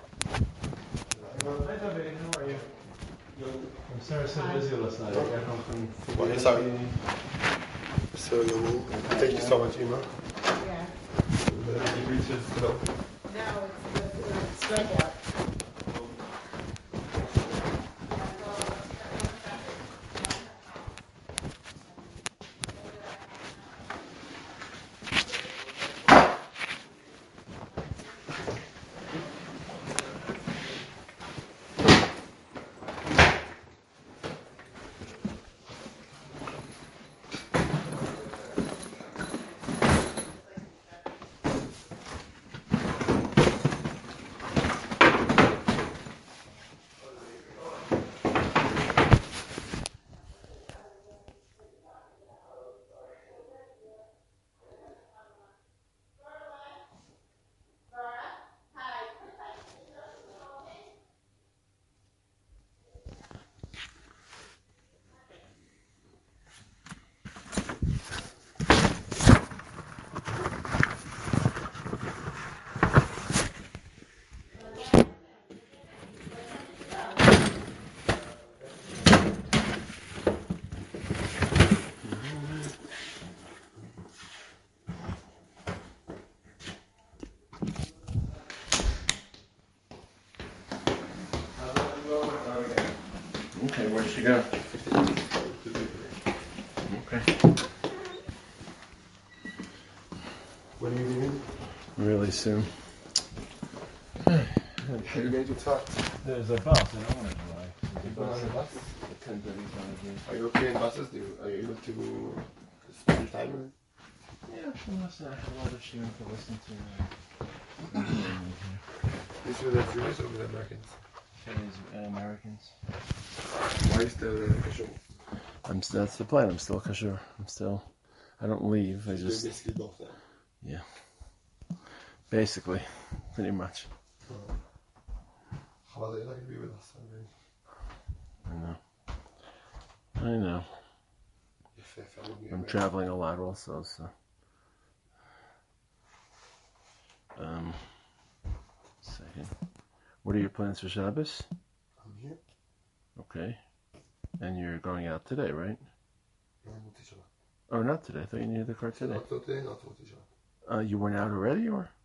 Hi, David. How are you? I'm sorry I was so busy last night. I got home from... Sorry. So, thank you so much, Ima. Yeah. Did you reach it? No. No, it's strikeout. Okay, where'd she go? Okay. When are you leaving? Really soon. Are you going to talk? There's a bus, I don't want to drive. On the bus? 10:35. Are you okay in buses? Are you able to spend time with it? Yeah, she must have a lot of shit to listen to. This with the Jewish or with the Americans? Americans. Why is the kasher? That's the plan. I'm still kasher. I don't leave. I You're just, basically both then. yeah. Basically, pretty much. How are they not going to be with us? I know. I'm traveling a lot also, so. Second. What are your plans for Shabbos? I'm here. Okay. And you're going out today, right? No, not Tisha. Oh, not today. I thought you needed the car today. Not today, not for Tisha. You went out already, or?